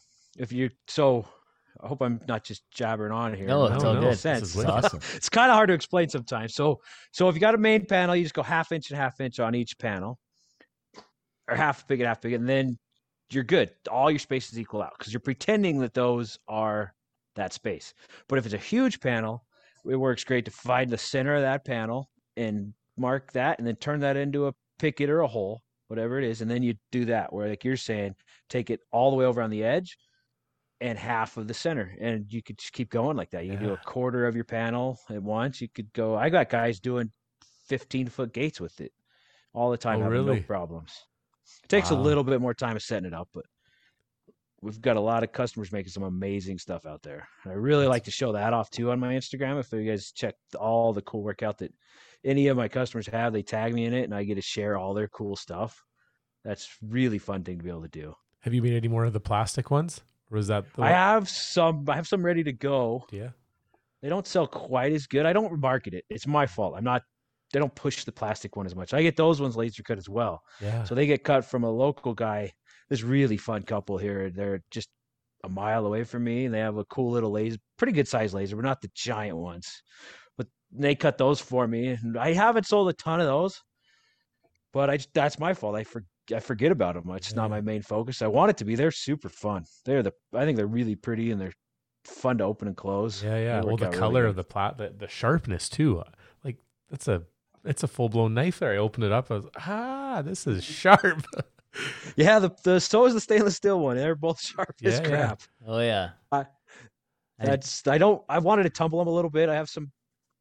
I hope I'm not just jabbering on here. No, it's all good. Sense. It's awesome. It's kind of hard to explain sometimes. So if you got a main panel, you just go 1/2 inch and 1/2 inch on each panel, or half picket, and then you're good. All your spaces equal out because you're pretending that those are that space. But if it's a huge panel, it works great to find the center of that panel and mark that, and then turn that into a picket or a hole, whatever it is, and then you do that where, like you're saying, take it all the way over on the edge and half of the center, and you could just keep going like that. You can do a 1/4 of your panel at once. You could go. I got guys doing 15-foot gates with it all the time, having no problems. It takes a little bit more time of setting it up, but we've got a lot of customers making some amazing stuff out there. I really like to show that off too on my Instagram. If you guys check all the cool work out that any of my customers have, they tag me in it and I get to share all their cool stuff. That's really fun thing to be able to do. Have you made any more of the plastic ones? Or was that I have some ready to go. Yeah. They don't sell quite as good. I don't market it. It's my fault. They don't push the plastic one as much. I get those ones laser cut as well. Yeah. So they get cut from a local guy. This really fun couple here. They're just a mile away from me, and they have a cool little laser, pretty good size laser, but not the giant ones. But they cut those for me, and I haven't sold a ton of those. But that's my fault. I forget about them. It's not my main focus. I want it to be. They're super fun. I think they're really pretty, and they're fun to open and close. Yeah. Well, the color of the sharpness too. Like it's a full blown knife there. I opened it up. I was this is sharp. Yeah, so is the stainless steel one. They're both sharp as crap. Oh yeah. I wanted to tumble them a little bit. I have some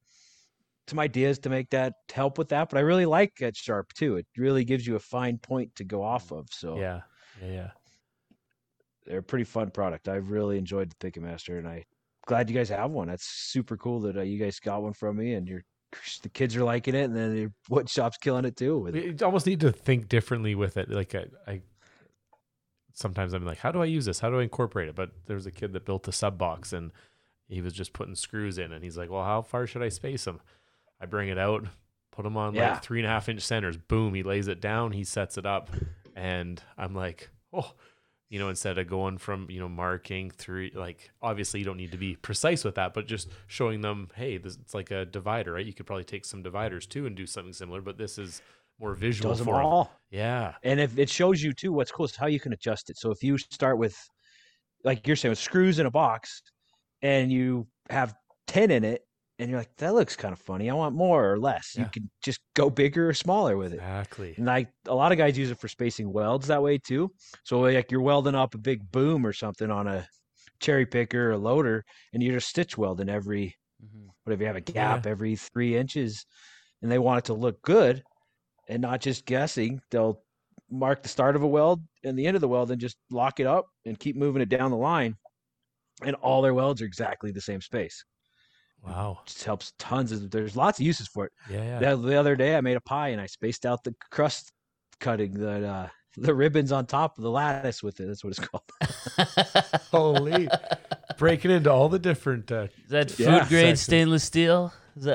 ideas to make that help with that, but I really like that sharp too. It really gives you a fine point to go off of. So yeah. They're a pretty fun product. I've really enjoyed the Picket Master, and I'm glad you guys have one. That's super cool that you guys got one from me, and the kids are liking it, and then the wood shop's killing it too. You almost need to think differently with it. Like I sometimes I'm like, how do I use this? How do I incorporate it? But there's a kid that built a sub box, and he was just putting screws in, and he's like, well, how far should I space them? I bring it out, put them on like 3.5 inch centers. Boom, he lays it down, he sets it up, and I'm like, instead of going from, marking through, like, obviously you don't need to be precise with that, but just showing them, hey, it's like a divider, right? You could probably take some dividers too and do something similar, but this is more visual for them all. Yeah. And if it shows you too, what's cool is how you can adjust it. So if you start with, like you're saying, with screws in a box and you have 10 in it, and you're like, that looks kind of funny. I want more or less. Yeah. You can just go bigger or smaller with it. Exactly. And a lot of guys use it for spacing welds that way too. So like you're welding up a big boom or something on a cherry picker or loader, and you're just stitch welding every, whatever, you have a gap every 3 inches, and they want it to look good and not just guessing. They'll mark the start of a weld and the end of the weld and just lock it up and keep moving it down the line. And all their welds are exactly the same space. Wow. It just helps tons. There's lots of uses for it. Yeah. The other day I made a pie and I spaced out the crust cutting, the ribbons on top of the lattice with it. That's what it's called. Holy. Breaking into all the different is that food grade stainless steel?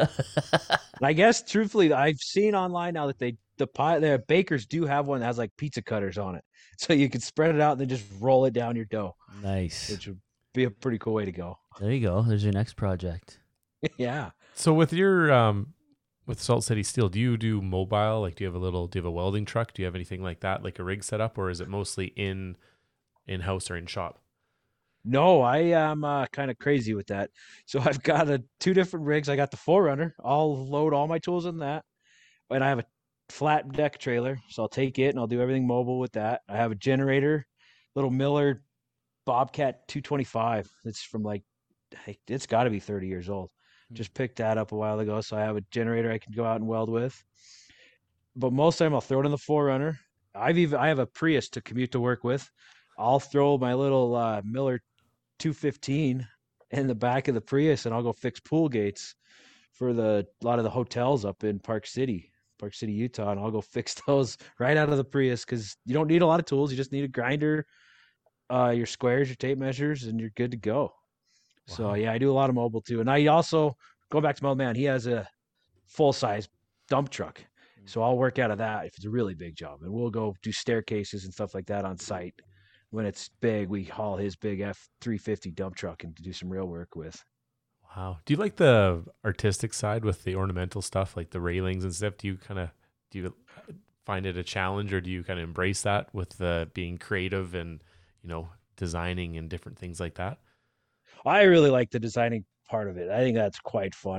I guess truthfully, I've seen online now that the bakers do have one that has like pizza cutters on it. So you can spread it out and then just roll it down your dough. Nice. Which would be a pretty cool way to go. There you go. There's your next project. Yeah. So with your with Salt City Steel, do you do mobile? Like, do you have a welding truck? Do you have anything like that, like a rig set up, or is it mostly in house or in shop? No, I am kind of crazy with that. So I've got 2 different rigs. I got the 4Runner. I'll load all my tools in that, and I have a flat deck trailer, so I'll take it and I'll do everything mobile with that. I have a generator, little Miller Bobcat 225. It's from like, it's got to be 30 years old. Just picked that up a while ago, so I have a generator I can go out and weld with. But most of the time I'll throw it in the 4Runner. I have a Prius to commute to work with. I'll throw my little Miller 215 in the back of the Prius, and I'll go fix pool gates for a lot of the hotels up in Park City, Utah, and I'll go fix those right out of the Prius because you don't need a lot of tools. You just need a grinder, your squares, your tape measures, and you're good to go. Wow. So yeah, I do a lot of mobile too. And I also, go back to my old man, he has a full-size dump truck. So I'll work out of that if it's a really big job. And we'll go do staircases and stuff like that on site. When it's big, we haul his big F350 dump truck and do some real work with. Wow. Do you like the artistic side with the ornamental stuff, like the railings and stuff? Do you find it a challenge, or do you kind of embrace that with being creative and, designing and different things like that? I really like the designing part of it. I think that's quite fun.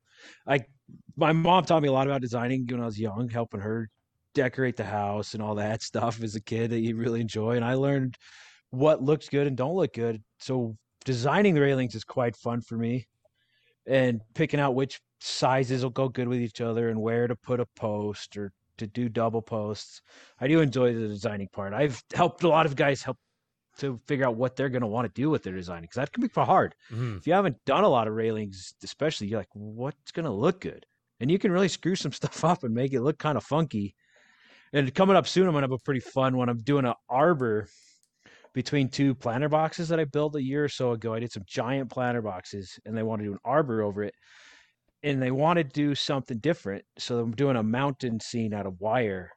My mom taught me a lot about designing when I was young, helping her decorate the house and all that stuff as a kid that you really enjoy. And I learned what looks good and don't look good. So designing the railings is quite fun for me, and picking out which sizes will go good with each other and where to put a post or to do double posts. I do enjoy the designing part. I've helped a lot of guys to figure out what they're going to want to do with their designing, because that can be hard. Mm-hmm. If you haven't done a lot of railings, especially, you're like, what's going to look good? And you can really screw some stuff up and make it look kind of funky. And coming up soon, I'm going to have a pretty fun one. I'm doing an arbor between two planter boxes that I built a year or so ago. I did some giant planter boxes, and they want to do an arbor over it. And they want to do something different. So I'm doing a mountain scene out of wire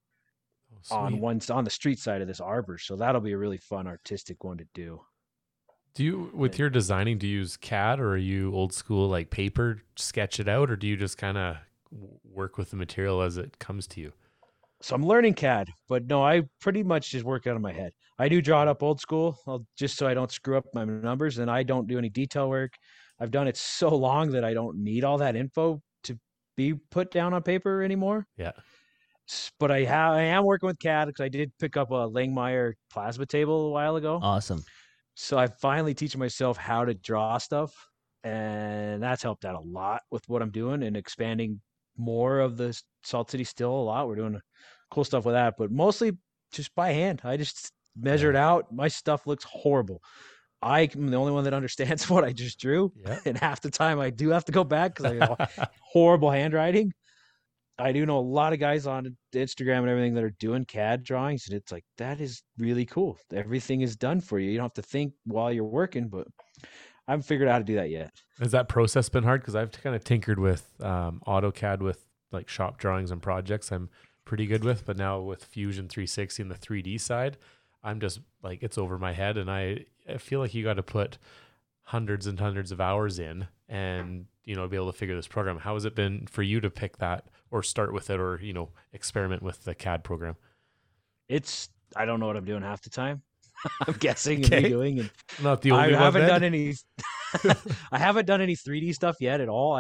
on the street side of this arbor. So that'll be a really fun artistic one to do. Do you, with your designing, do you use CAD, or are you old school, like paper, sketch it out, or do you just kind of work with the material as it comes to you? So I'm learning CAD, but no, I pretty much just work out of my head. I do draw it up old school, just so I don't screw up my numbers, and I don't do any detail work. I've done it so long that I don't need all that info to be put down on paper anymore. Yeah. But I am working with CAD, because I did pick up a Langmuir plasma table a while ago. Awesome. So I finally teaching myself how to draw stuff, and that's helped out a lot with what I'm doing and expanding more of the Salt City Still a lot. We're doing cool stuff with that, but mostly just by hand. I just measure it out. My stuff looks horrible. I'm the only one that understands what I just drew. Yeah. And half the time I do have to go back because I have horrible handwriting. I do know a lot of guys on Instagram and everything that are doing CAD drawings, and it's like, that is really cool. Everything is done for you. You don't have to think while you're working, but I haven't figured out how to do that yet. Has that process been hard? Because I've kind of tinkered with AutoCAD with like shop drawings and projects I'm pretty good with, but now with Fusion 360 and the 3D side, I'm just like, it's over my head, and I feel like you got to put hundreds and hundreds of hours in and, be able to figure this program. How has it been for you to pick that or start with it, or, experiment with the CAD program? I don't know what I'm doing half the time. I'm guessing and redoing. And not the only one. I haven't done any. I haven't done any 3D stuff yet at all.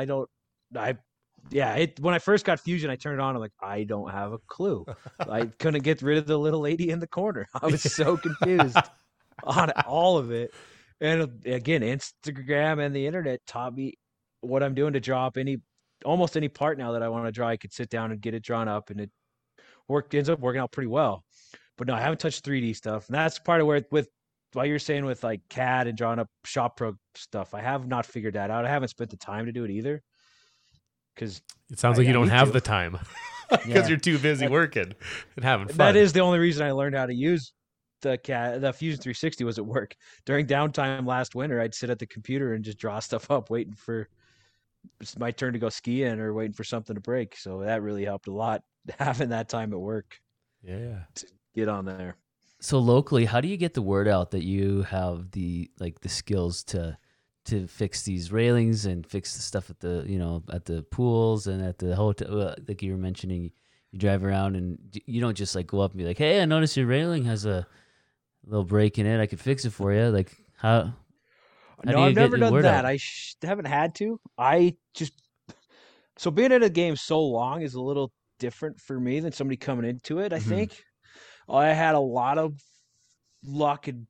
When I first got Fusion, I turned it on. I'm like, I don't have a clue. I couldn't get rid of the little lady in the corner. I was so confused on all of it. And again, Instagram and the internet taught me what I'm doing to draw up almost any part now that I want to draw. I could sit down and get it drawn up, and it ends up working out pretty well. But no, I haven't touched 3D stuff. And that's part of where while you're saying with like CAD and drawing up shop pro stuff, I have not figured that out. I haven't spent the time to do it either. Because it sounds like you don't have the time because you're too busy working and having fun. That is the only reason I learned how to use the Fusion 360 was at work. During downtime last winter, I'd sit at the computer and just draw stuff up, waiting for my turn to go skiing or waiting for something to break. So that really helped a lot, having that time at work. Yeah. To get on there. So locally, how do you get the word out that you have the skills to fix these railings and fix the stuff at the pools and at the hotel? Like you were mentioning, you drive around and you don't just like go up and be like, "Hey, I noticed your railing has a little break in it. I could fix it for you." Like how? No, I've never done that. I haven't had to. So being in a game so long is a little different for me than somebody coming into it. I think I had a lot of luck and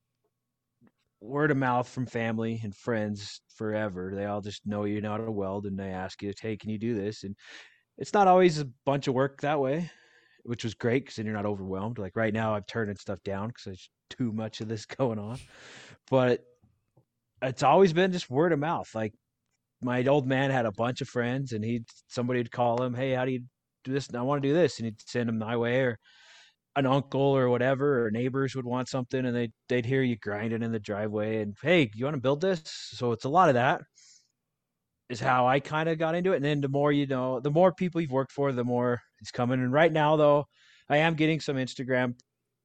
word of mouth from family and friends forever. They all just know you know how to weld, and they ask you, "Hey, can you do this?" And it's not always a bunch of work that way, which was great because then you're not overwhelmed. Like right now, I'm turning stuff down because there's too much of this going on. But it's always been just word of mouth. Like my old man had a bunch of friends, and somebody would call him, "Hey, how do you do this? I want to do this," and he'd send them my way, or an uncle or whatever, or neighbors would want something, and they'd hear you grinding in the driveway, and hey, you want to build this? So it's a lot of that is how I kind of got into it. And then the more you know, the more people you've worked for, the more it's coming. And right now, though, I am getting some Instagram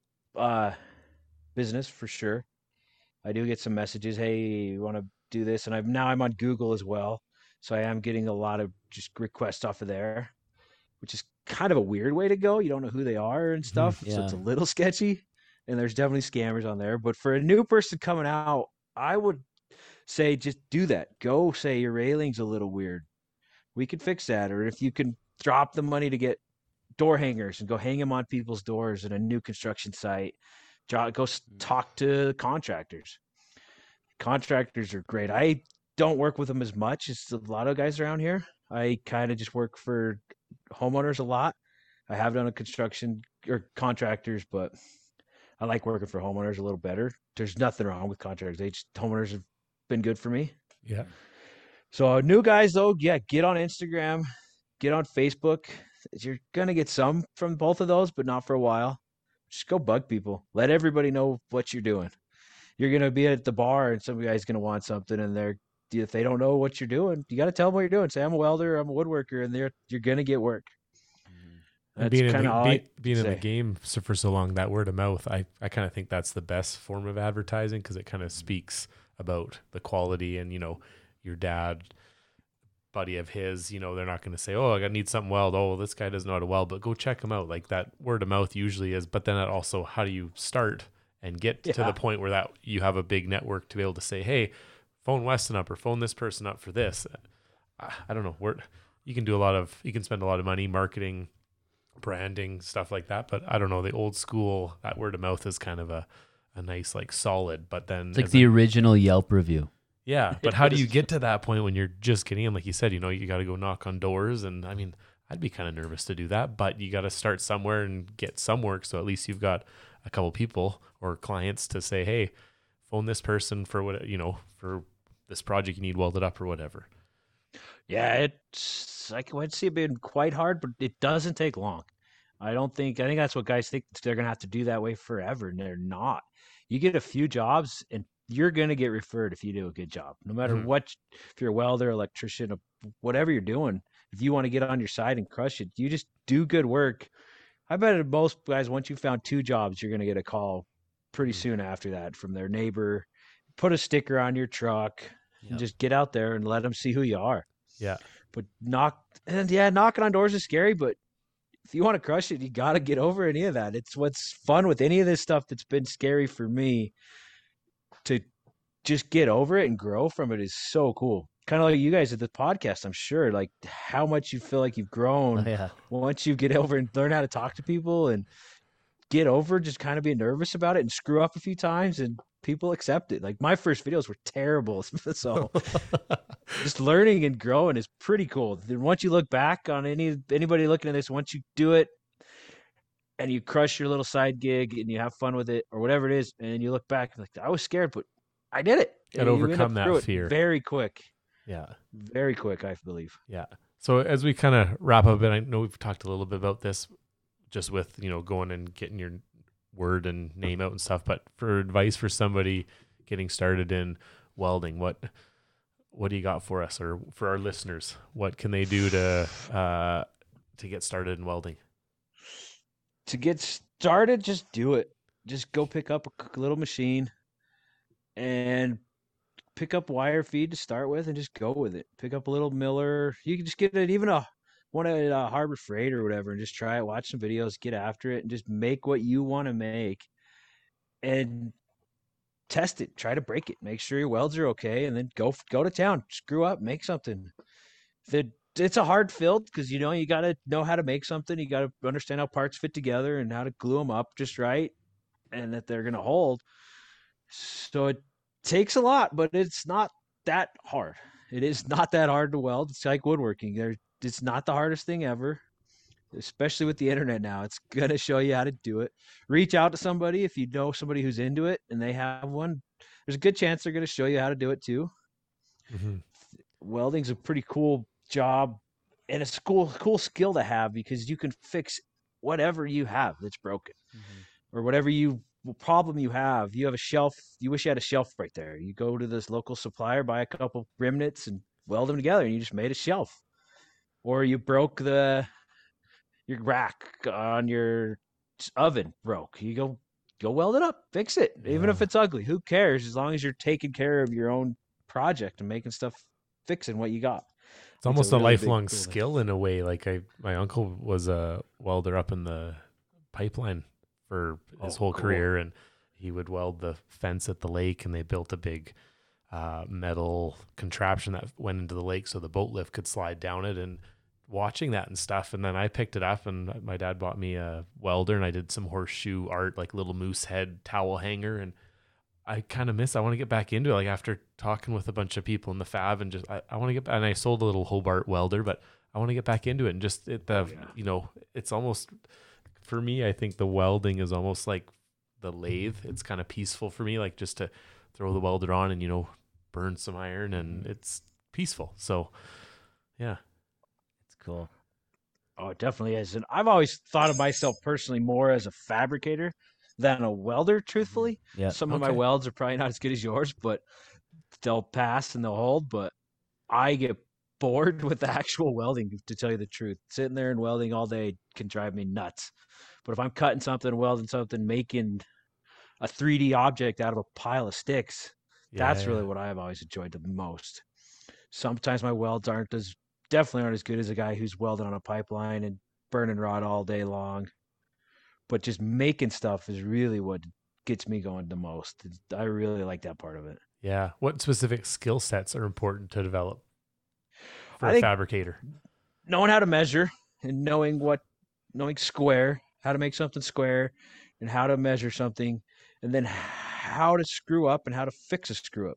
business for sure. I do get some messages, hey, you want to do this? And I'm on Google as well, so I am getting a lot of just requests off of there, which is kind of a weird way to go. You don't know who they are and stuff, so it's a little sketchy. And there's definitely scammers on there. But for a new person coming out, I would say just do that. Go say your railing's a little weird. We could fix that. Or if you can drop the money to get door hangers and go hang them on people's doors at a new construction site, go talk to contractors. Contractors are great. I don't work with them as much as a lot of guys around here. I kind of just work for homeowners a lot. I have done a construction or contractors, but I like working for homeowners a little better. There's nothing wrong with contractors. Homeowners have been good for me. Yeah. So new guys though, yeah, get on Instagram, get on Facebook. You're gonna get some from both of those, but not for a while. Just go bug people. Let everybody know what you're doing. You're gonna be at the bar and some guy's gonna want something, and if they don't know what you're doing, you got to tell them what you're doing. Say, I'm a welder, I'm a woodworker, and you're gonna get work. And being in the game for so long, that word of mouth, I kind of think that's the best form of advertising because it kind of speaks about the quality. And, you know, your dad, buddy of his, you know, they're not going to say, oh, I need something weld. Oh, this guy doesn't know how to weld, but go check him out. Like that word of mouth usually is. But then it also, how do you start and get to the point where that you have a big network to be able to say, hey, phone Weston up or phone this person up for this. I don't know. You can spend a lot of money marketing, branding, stuff like that, but I don't know, the old school, that word of mouth is kind of a nice, like, solid, but then it's like the original Yelp review. Yeah, but how do you get to that point when you're just getting in? Like you said, you know, you got to go knock on doors, and I mean, I'd be kind of nervous to do that, but you got to start somewhere and get some work, so at least you've got a couple people or clients to say, hey, phone this person for what, you know, for this project you need welded up or whatever. Yeah, I can see it being quite hard, but it doesn't take long. I think that's what guys think they're going to have to do that way forever, and they're not. You get a few jobs, and you're going to get referred if you do a good job. No matter what, if you're a welder, electrician, whatever you're doing, if you want to get on your side and crush it, you just do good work. I bet most guys, once you found 2 jobs, you're going to get a call pretty soon after that from their neighbor. Put a sticker on your truck and just get out there and let them see who you are. Yeah. But knocking on doors is scary, but if you want to crush it, you got to get over any of that. It's what's fun with any of this stuff that's been scary for me, to just get over it and grow from it is so cool. Kind of like you guys at the podcast, I'm sure, like how much you feel like you've grown once you get over and learn how to talk to people and get over just kind of being nervous about it and screw up a few times and people accept it. Like my first videos were terrible. So just learning and growing is pretty cool. Then once you look back on anybody looking at this, once you do it and you crush your little side gig and you have fun with it or whatever it is, and you look back like, I was scared, but I did it. Got to overcome that fear very quick. Yeah. Very quick, I believe. Yeah. So as we kind of wrap up, and I know we've talked a little bit about this just with, you know, going and getting your word and name out and stuff, but for advice for somebody getting started in welding, what do you got for us or for our listeners? What can they do to get started in welding? To get started, just do it. Just go pick up a little machine and pick up wire feed to start with and just go with it. Pick up a little miller. You can just get it, even one at Harbor Freight or whatever, and just try it, watch some videos, get after it, and just make what you want to make and test it. Try to break it. Make sure your welds are okay, and then go to town. Screw up, make something. it's a hard field because you got to know how to make something. You got to understand how parts fit together and how to glue them up just right, and that they're going to hold. So it takes a lot, but it's not that hard. It is not that hard to weld. It's like woodworking. It's not the hardest thing ever, especially with the internet now. It's going to show you how to do it. Reach out to somebody if you know somebody who's into it and they have one. There's a good chance they're going to show you how to do it too. Mm-hmm. Welding's a pretty cool job and it's cool skill to have because you can fix whatever you have that's broken or whatever problem you have. You have a shelf. You wish you had a shelf right there. You go to this local supplier, buy a couple remnants and weld them together and you just made a shelf. Or you broke your rack on your oven broke. You go weld it up, fix it. Even if it's ugly, who cares? As long as you're taking care of your own project and making stuff, fixing what you got. It's almost a really lifelong skill in a way. Like my uncle was a welder up in the pipeline for his whole career, and he would weld the fence at the lake, and they built a big metal contraption that went into the lake so the boat lift could slide down it, and watching that and stuff. And then I picked it up and my dad bought me a welder and I did some horseshoe art, like little moose head towel hanger. And I kind of I want to get back into it. Like after talking with a bunch of people in the fab and just, I want to get, and I sold a little Hobart welder, but I want to get back into it and just it's almost, for me, I think the welding is almost like the lathe. It's kind of peaceful for me, like just to throw the welder on and, burn some iron and it's peaceful. So yeah. Cool. Oh, it definitely is. And I've always thought of myself personally more as a fabricator than a welder, truthfully. Yeah. Some of my welds are probably not as good as yours, but they'll pass and they'll hold. But I get bored with the actual welding, to tell you the truth. Sitting there and welding all day can drive me nuts. But if I'm cutting something, welding something, making a 3D object out of a pile of sticks, that's really what I've always enjoyed the most. Sometimes my welds definitely aren't as good as a guy who's welding on a pipeline and burning rod all day long. But just making stuff is really what gets me going the most. I really like that part of it. Yeah. What specific skill sets are important to develop for a fabricator? Knowing how to measure and knowing square, how to make something square and how to measure something, and then how to screw up and how to fix a screw up.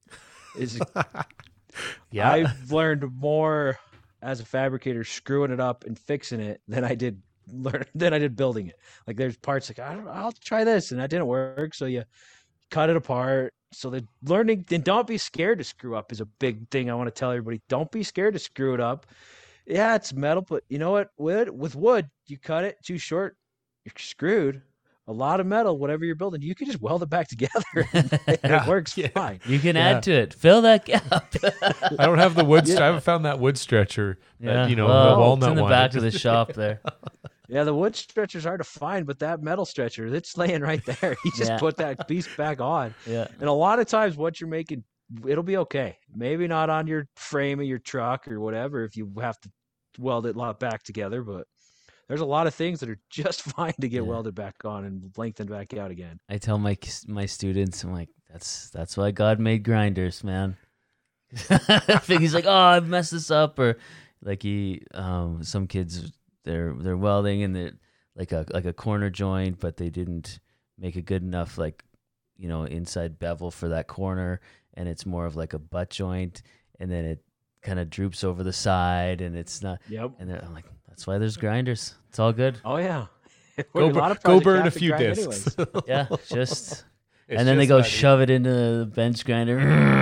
I've learned more as a fabricator screwing it up and fixing it than I did building it. Like there's parts like I'll try this and that didn't work, so you cut it apart. So the learning, and don't be scared to screw up is a big thing. I want to tell everybody, don't be scared to screw it up. Yeah, it's metal, but you know what? With wood, you cut it too short, you're screwed. A lot of metal, whatever you're building, you can just weld it back together and it works fine. You can add to it. Fill that gap. I don't have the wood. I haven't found that wood stretcher. Yeah. The walnut it's in the one. back of the shop there. Yeah, the wood stretcher's hard to find, but that metal stretcher, it's laying right there. You just put that piece back on. Yeah. And a lot of times what you're making, it'll be okay. Maybe not on your frame of your truck or whatever if you have to weld it back together, but there's a lot of things that are just fine to get welded back on and lengthened back out again. I tell my students, I'm like, that's why God made grinders, man. He's like, oh, I've messed this up, or like some kids they're welding and they're like a corner joint, but they didn't make a good enough inside bevel for that corner, and it's more of like a butt joint, and then it kind of droops over the side, and it's not. Yep. And I'm like, that's why there's grinders. It's all good. Oh yeah. Go burn a few discs. Yeah, just. And then they go shove it into the bench grinder.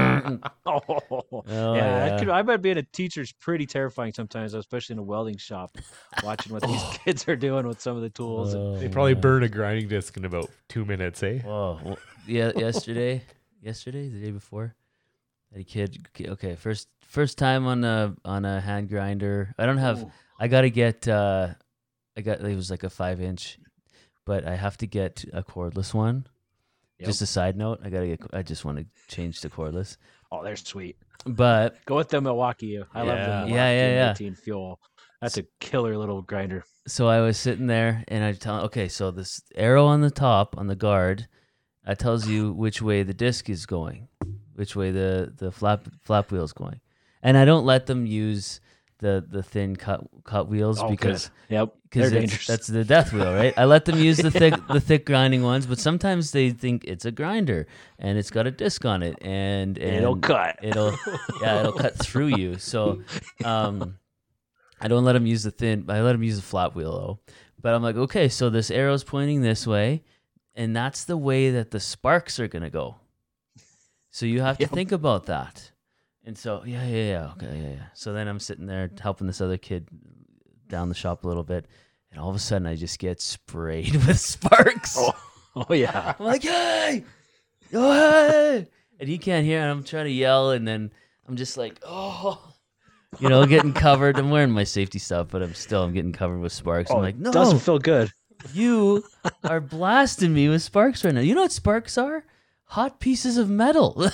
I bet being a teacher is pretty terrifying sometimes, especially in a welding shop, watching what these kids are doing with some of the tools. They probably burn a grinding disc in about 2 minutes, eh? Whoa. Well, yeah, yesterday, the day before, a kid. Okay, first time on a hand grinder. I don't have. I gotta get. It was like a 5-inch, but I have to get a cordless one. Yep. Just a side note, I just want to change to cordless. Oh, they're sweet. But go with the Milwaukee. I love the Milwaukee 18 Fuel. That's a killer little grinder. So I was sitting there and I tell, okay, so this arrow on the top on the guard, that tells you which way the disc is going, which way the flap wheel is going, and I don't let them use the thin cut wheels because they're dangerous. because that's the death wheel, right? I let them use the thick grinding ones, but sometimes they think it's a grinder and it's got a disc on it and it'll cut. It'll cut through you. So I don't let them use the thin. I let them use the flat wheel though. But I'm like, okay, so this arrow's pointing this way, and that's the way that the sparks are gonna go. So you have to think about that. And so, okay. So then I'm sitting there helping this other kid down the shop a little bit, and all of a sudden I just get sprayed with sparks. Oh yeah. I'm like, hey! And he can't hear, and I'm trying to yell, and then I'm just like, getting covered. I'm wearing my safety stuff, but I'm getting covered with sparks. I'm like, no. It doesn't feel good. You are blasting me with sparks right now. You know what sparks are? Hot pieces of metal.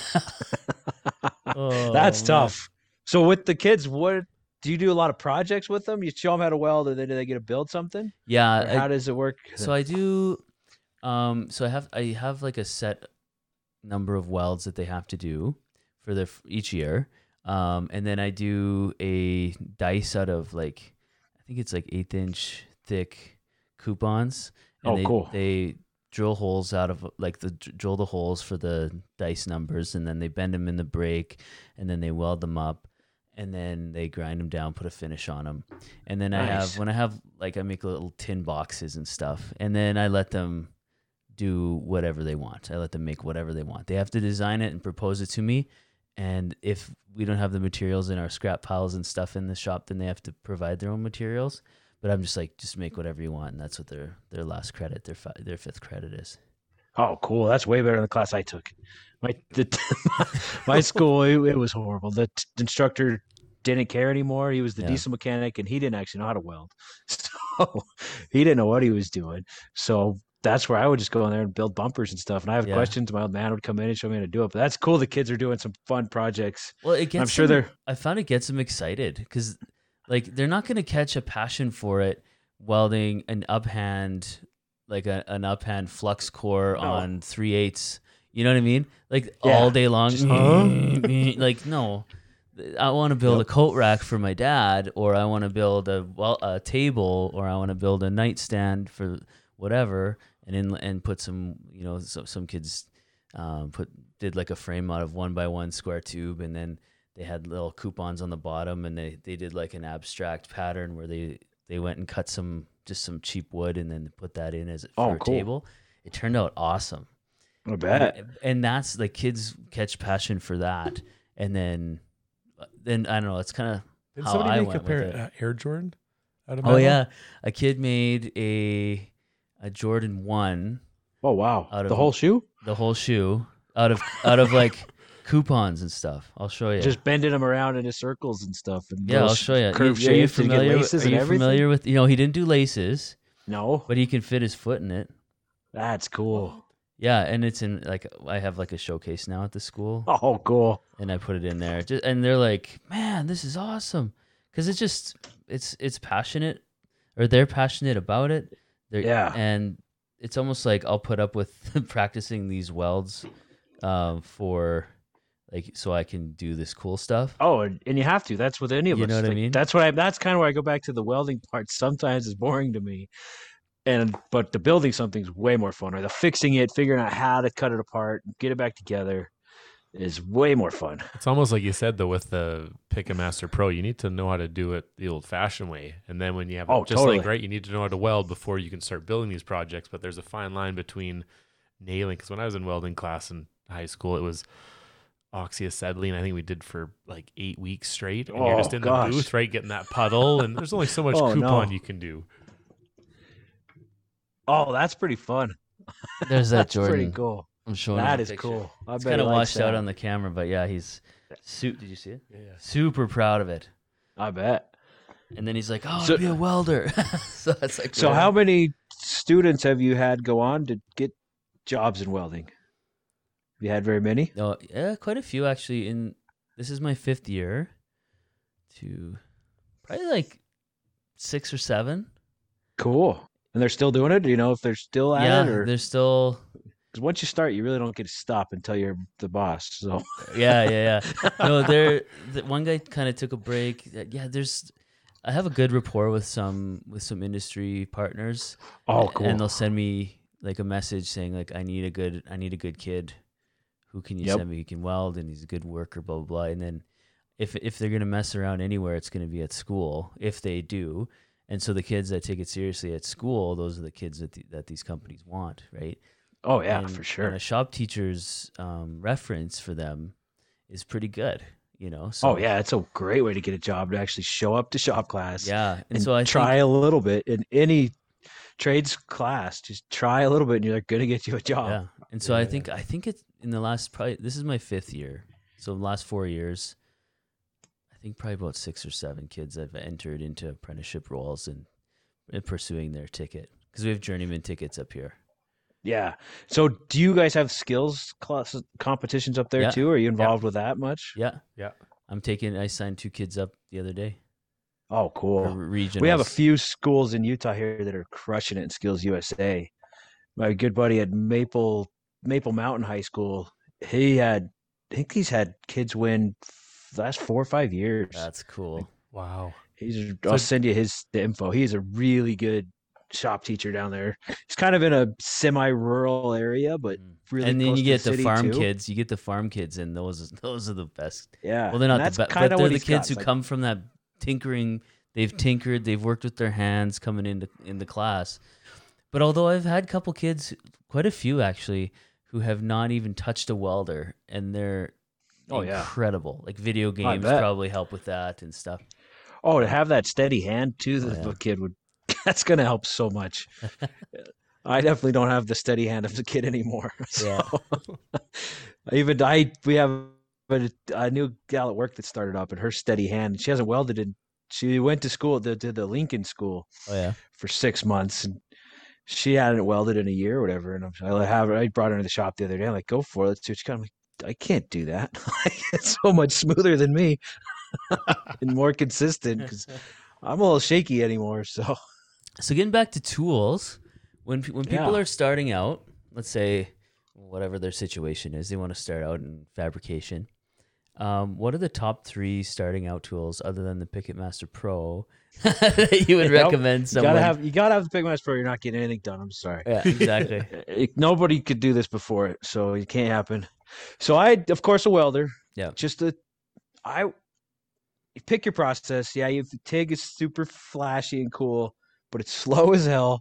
That's tough. So with the kids, what do you do? A lot of projects with them? You show them how to weld, and then do they get to build something? Yeah. Or how does it work? So I do. So I have like a set number of welds that they have to do for each year, and then I do a dice out of I think it's like 1/8 thick coupons. And cool. They drill holes out of drill the holes for the dice numbers, and then they bend them in the brake, and then they weld them up, and then they grind them down, put a finish on them, and then Nice. I make little tin boxes and stuff, and then I let them do whatever they want. I let them make whatever they want. They have to design it and propose it to me, and if we don't have the materials in our scrap piles and stuff in the shop, then they have to provide their own materials. But I'm just like, just make whatever you want, and that's what their last credit, their fifth credit is. Oh, cool. That's way better than the class I took. My school, it was horrible. The instructor didn't care anymore. He was the diesel mechanic, and he didn't actually know how to weld. So he didn't know what he was doing. So that's where I would just go in there and build bumpers and stuff. And I have questions. My old man would come in and show me how to do it. But that's cool. The kids are doing some fun projects. Well, it gets I'm sure I found it gets them excited because they're not going to catch a passion for it welding an uphand, an uphand flux core on 3/8. You know what I mean? All day long. No. I want to build a coat rack for my dad, or I want to build a table, or I want to build a nightstand for whatever, and put some, some kids did a frame out of 1x1 square tube, and then they had little coupons on the bottom, and they did an abstract pattern where they went and cut some cheap wood and then put that in for a table. It turned out awesome. I bet. And that's kids catch passion for that, and then I don't know. It's kind of how I went with it. Air Jordan out of metal? Oh yeah, a kid made a Jordan 1. Oh wow! The whole shoe? The whole shoe out of coupons and stuff. I'll show you. Just bending them around into circles and stuff. And I'll show you. Curve shapes and laces and everything. Familiar with? He didn't do laces. No, but he can fit his foot in it. That's cool. Yeah, and it's in I have a showcase now at the school. Oh, cool! And I put it in there, and they're like, "Man, this is awesome," because it's passionate, or they're passionate about it. And it's almost like I'll put up with practicing these welds, for so I can do this cool stuff. Oh, and you have to. That's with any of us. You know what I mean? That's that's kind of where I go back to the welding part. Sometimes it's boring to me. But the building something's way more fun, or the fixing it, figuring out how to cut it apart, get it back together is way more fun. It's almost like you said, though, with the Pick a Master Pro, you need to know how to do it the old-fashioned way. And then when you have you need to know how to weld before you can start building these projects. But there's a fine line between nailing, because when I was in welding class in high school, it was oxyacetylene. I think we did for 8 weeks straight. And you're just in the booth, right, getting that puddle. And there's only so much coupon you can do. Oh, that's pretty fun. There's that Jordan. Pretty cool. I'm showing that is cool. It's kind of washed out on the camera, but yeah, he's did you see it? Yeah. Super proud of it. I bet. And then he's like, "Oh, I'll be a welder." So it's like. So how many students have you had go on to get jobs in welding? Have you had very many? No, yeah, quite a few actually. This is my 5th year. To probably 6 or 7. Cool. And they're still doing it? Do you know if they're still at it? Or? They're still. Because once you start, you really don't get to stop until you're the boss. So Yeah. No, one guy kind of took a break. Yeah, I have a good rapport with some industry partners. oh, cool. And they'll send me like a message saying like I need a good kid. Who can you send me? He can weld and he's a good worker, blah blah blah. And then if they're gonna mess around anywhere, it's gonna be at school if they do. And so the kids that take it seriously at school, those are the kids that these companies want, right? Oh yeah, And, for sure. And a shop teacher's reference for them is pretty good, you know. So, oh yeah, it's a great way to get a job, to actually show up to shop class. Yeah, and so I try a little bit in any trades class. Just try a little bit, and you're going to get you a job. Yeah, and so I think it's in the last this is my 5th year, so the last 4 years, I think probably about 6 or 7 kids have entered into apprenticeship roles and pursuing their ticket, because we have journeyman tickets up here. Yeah. So do you guys have skills class competitions up there too? Are you involved with that much? Yeah. I signed 2 kids up the other day. Oh, cool. We have a few schools in Utah here that are crushing it in Skills USA. My good buddy at Maple Mountain High School, I think he's had kids win the last 4 or 5 years. That's cool. Wow. I'll send you the info. He's a really good shop teacher down there. He's kind of in a semi-rural area, but really. And then close you get to the farm too. kids. You get the farm kids, and those are the best. Yeah. Well, they're not the best, but they're the kids who come from that tinkering. They've tinkered. They've worked with their hands coming into class. But although I've had a couple kids, quite a few actually, who have not even touched a welder, and they're incredible. Like video games probably help with that and stuff. Oh, to have that steady hand too, the kid would. That's going to help so much. I definitely don't have the steady hand of the kid anymore. So. Yeah. We have a new gal at work that started up, and her steady hand. She hasn't welded in. She went to school to the Lincoln School. For 6 months, and she hadn't welded in a year or whatever. And I brought her to the shop the other day. I'm like, go for it. Let's see what you got. I'm like, I can't do that. It's so much smoother than me and more consistent, because I'm a little shaky anymore. So getting back to tools, when people are starting out, let's say whatever their situation is, they want to start out in fabrication. What are the top 3 starting out tools other than the Picketmaster Pro that you would recommend someone? You gotta have the Picketmaster Pro. You're not getting anything done. I'm sorry. Yeah, exactly. Nobody could do this before it, so it can't happen. So of course, a welder. Yeah. You pick your process. Yeah, TIG is super flashy and cool, but it's slow as hell.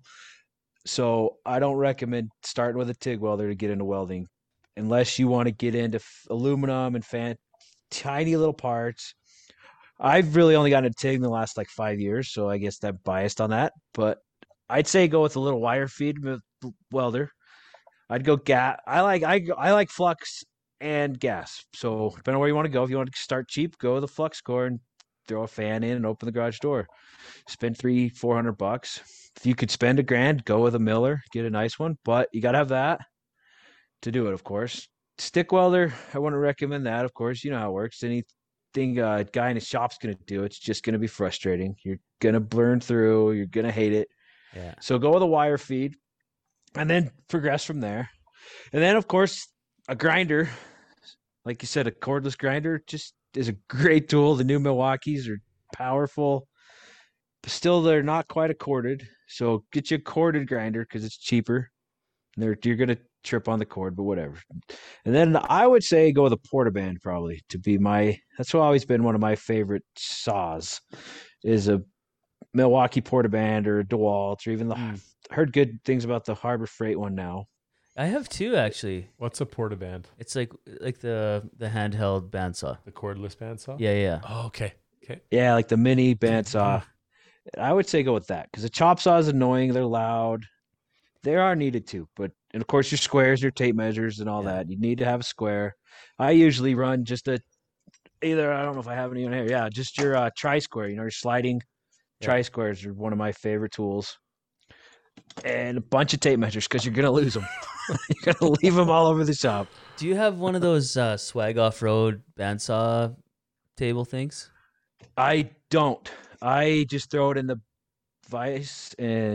So I don't recommend starting with a TIG welder to get into welding, unless you want to get into aluminum and tiny little parts. I've really only gotten a TIG in the last 5 years, so I guess I'm biased on that. But I'd say go with a little wire feed welder. I'd go gas. I like flux and gas. So depending on where you want to go, if you want to start cheap, go with the flux core and throw a fan in and open the garage door. Spend $300-$400. If you could spend $1,000, go with a Miller, get a nice one. But you got to have that to do it, of course. Stick welder, I wouldn't recommend that, of course. You know how it works. Anything a guy in his shop's going to do, it's just going to be frustrating. You're going to burn through. You're going to hate it. Yeah. So go with a wire feed and then progress from there. And then, of course, a grinder. Like you said, a cordless grinder just is a great tool. The new Milwaukees are powerful. But still, they're not quite a corded. So get you a corded grinder because it's cheaper. You're going to trip on the cord, but whatever. And then I would say go with a Portaband probably to be that's always been one of my favorite saws, is a Milwaukee Portaband or a DeWalt, or even I heard good things about the Harbor Freight one now. I have 2 actually. What's a Portaband? It's like the handheld bandsaw. The cordless bandsaw? Yeah. Oh, okay. Yeah, like the mini bandsaw. I would say go with that, because the chop saw is annoying. They're loud. They are needed too, and of course your squares, your tape measures, and all that. You need to have a square. I usually run just I don't know if I have any on here. Yeah, just your tri-square. Your sliding tri-squares are one of my favorite tools. And a bunch of tape measures, because you're gonna lose them. You're gonna leave them all over the shop. Do you have one of those Swag Off-Road bandsaw table things? I don't. I just throw it in the vise and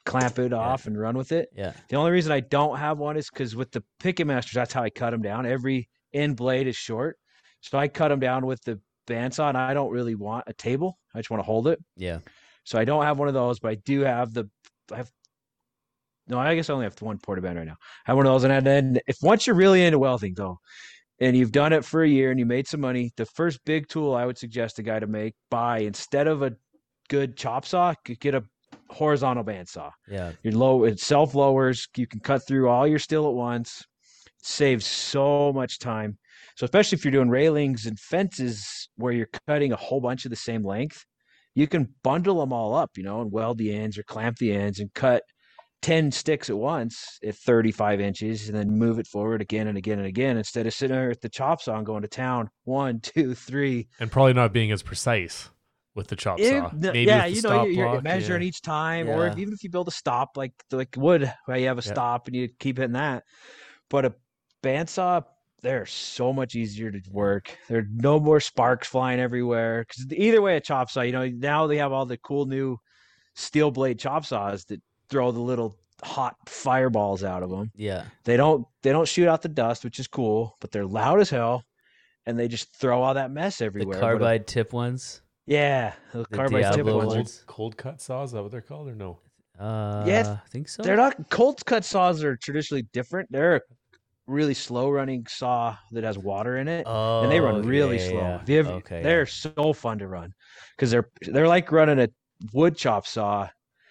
clamp it off and run with it. Yeah. The only reason I don't have one is because with the Picket Masters, that's how I cut them down. Every end blade is short. So I cut them down with the bandsaw, and I don't really want a table. I just want to hold it. Yeah. So I don't have one of those, but I do have I guess I only have one Portaband right now. I have one of those. And then if once you're really into welding though, and you've done it for a year and you made some money, the first big tool I would suggest a guy to buy instead of a good chop saw, get a horizontal bandsaw. Yeah. It self lowers. You can cut through all your steel at once. It saves so much time. So especially if you're doing railings and fences where you're cutting a whole bunch of the same length, you can bundle them all up, and weld the ends or clamp the ends and cut 10 sticks at once at 35 inches and then move it forward again and again and again instead of sitting there at the chop saw and going to town 1, 2, 3. And probably not being as precise with the chop saw. Maybe you're measuring each time, or even if you build a stop like wood, where you have a stop and you keep hitting that. But a bandsaw, they're so much easier to work. There are no more sparks flying everywhere. Because either way, a chop saw, now they have all the cool new steel blade chop saws that throw the little hot fireballs out of them. Yeah. They don't shoot out the dust, which is cool, but they're loud as hell, and they just throw all that mess everywhere. The carbide tip ones. Yeah, the carbide tip ones. Cold cut saws, is that what they're called, or no? I think so. They're not. Cold cut saws are traditionally different. They're a really slow running saw that has water in it, and they run really slow. Yeah. They're so fun to run because they're like running a wood chop saw,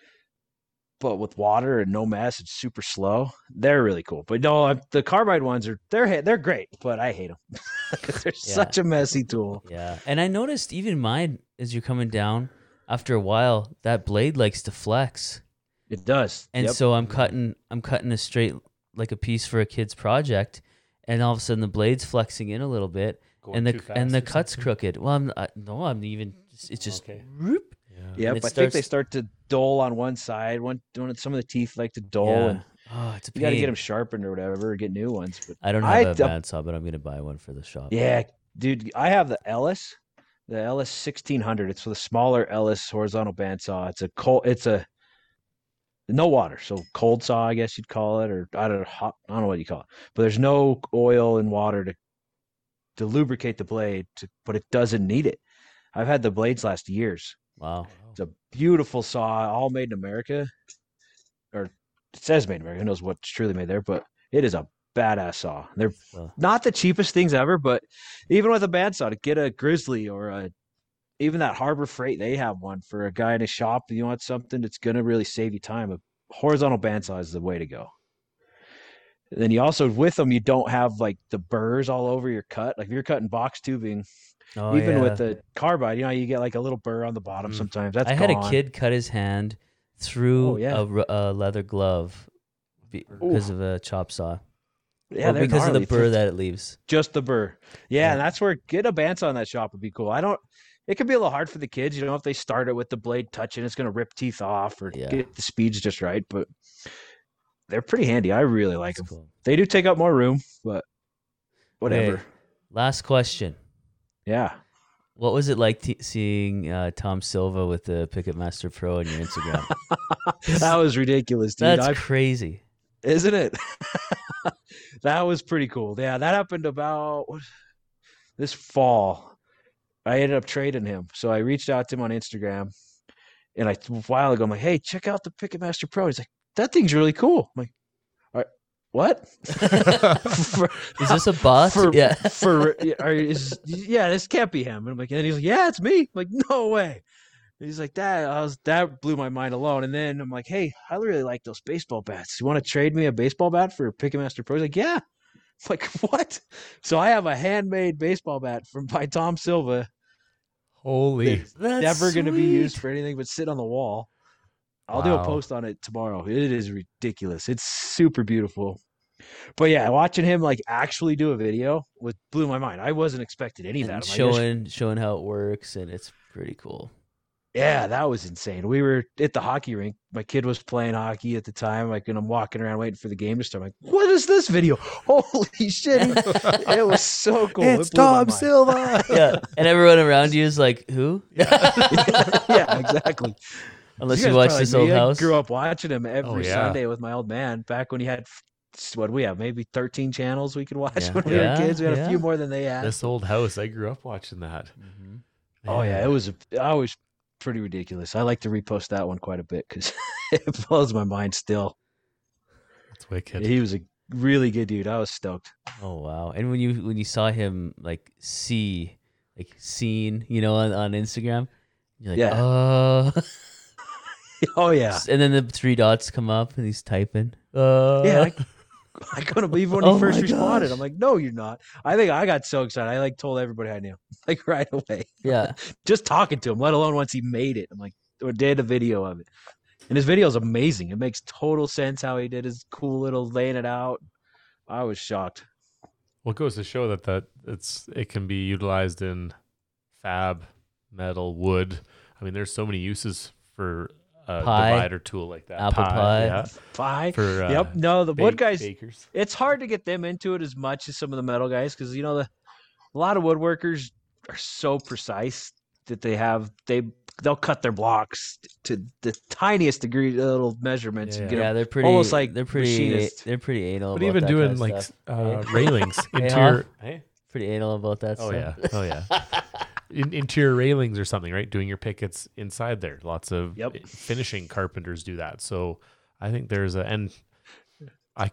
but with water and no mess. It's super slow. They're really cool. But no, the carbide ones they're great, but I hate them because they're such a messy tool. Yeah, and I noticed even mine as you're coming down after a while, that blade likes to flex. It does, and so I'm cutting a straight like a piece for a kid's project, and all of a sudden the blade's flexing in a little bit, and the cut's crooked. Well, I'm even. It's just. Whoop. Yeah, I think they start to dull on one side. Some of the teeth like to dull, and it's a pain. You got to get them sharpened or whatever, or get new ones. But I don't have a bandsaw, but I'm gonna buy one for the shop. Yeah, dude, I have the Ellis 1600. It's the smaller Ellis horizontal bandsaw. It's a no water, so cold saw, I guess you'd call it, or I don't know what you call it. But there's no oil and water to lubricate the blade, but it doesn't need it. I've had the blades last years. Wow. It's a beautiful saw, all made in America. Or it says made in America. Who knows what's truly made there, but it is a badass saw. They're not the cheapest things ever, but even with a bandsaw, to get a Grizzly or even that Harbor Freight, they have one for a guy in a shop. You want something that's going to really save you time. A horizontal bandsaw is the way to go. And then you also, with them, you don't have like the burrs all over your cut. Like if you're cutting box tubing, with the carbide, you get like a little burr on the bottom sometimes. I had a kid cut his hand through a leather glove because of a chop saw. Yeah, or because of the burr that it leaves. Just the burr. Yeah, and that's where get a bandsaw in that shop would be cool. It could be a little hard for the kids, if they start it with the blade touching, it's going to rip teeth off or get the speeds just right. But they're pretty handy. I really like them. Cool. They do take up more room, but whatever. Okay. Last question. Yeah. What was it like seeing Tom Silva with the Picket Master Pro on your Instagram? That was ridiculous, dude. That's crazy. Isn't it? That was pretty cool. Yeah, that happened about this fall. I ended up trading him. So I reached out to him on Instagram, and a while ago, I'm like, hey, check out the Picket Master Pro. He's like, that thing's really cool. I'm like, all right, what? Is this a bot? This can't be him. And I'm like, and he's like, yeah, it's me. I'm like, no way. And he's like, that blew my mind alone. And then I'm like, hey, I really like those baseball bats. You want to trade me a baseball bat for a Picket Master Pro? He's like, yeah. I'm like, what? So I have a handmade baseball bat by Tom Silva. Holy. That's never going to be used for anything but sit on the wall. I'll do a post on it tomorrow. It is ridiculous. It's super beautiful. But yeah, watching him actually do a video blew my mind. I wasn't expecting any of that. Showing how it works, and it's pretty cool. Yeah, that was insane. We were at the hockey rink. My kid was playing hockey at the time. And I'm walking around waiting for the game to start. I'm like, what is this video? Holy shit. It was so cool. It's Tom Silva. Yeah. And everyone around you is like, who? Yeah, exactly. Unless You you guys watch probably this like old me. I house. grew up watching him every Oh, yeah. Sunday with my old man back when he had, what do we have, maybe 13 channels we could watch Yeah. when we were Yeah, kids. We had yeah. a few more than they had. This old house, I grew up watching that. Mhm. Oh yeah, it was always pretty ridiculous. I like to repost that one quite a bit because it blows my mind still. That's wicked. He was a really good dude. I was stoked. Oh wow! And when you saw him seen, on Instagram, you're like, Yeah. oh. Oh yeah, And then the 3 dots come up and he's typing. yeah. I couldn't believe when Oh he first my responded. gosh. I'm like, no, you're not. I think I got so excited. I told everybody I knew right away. Yeah. Just talking to him, let alone once he made it. I'm like, or did a video of it. And his video is amazing. It makes total sense how he did his cool little laying it out. I was shocked. Well, it goes to show that it can be utilized in fab, metal, wood. I mean, there's so many uses for a Pie. divider tool like that. Apple pie. Yeah. Five. For Yep. No, the wood guys. bakers. It's hard to get them into it as much as some of the metal guys because a lot of woodworkers are so precise that they'll cut their blocks to the tiniest degree, little measurements, and get Yeah, them they're pretty. almost like they're pretty. machinist. They're pretty anal. But about even that doing kind of stuff. railings, Hey, interior. Hoff? Hey? Pretty anal about that. Oh stuff. yeah, oh yeah. Interior railings or something, right? Doing your pickets inside there. Lots of finishing carpenters do that. So I think there's if I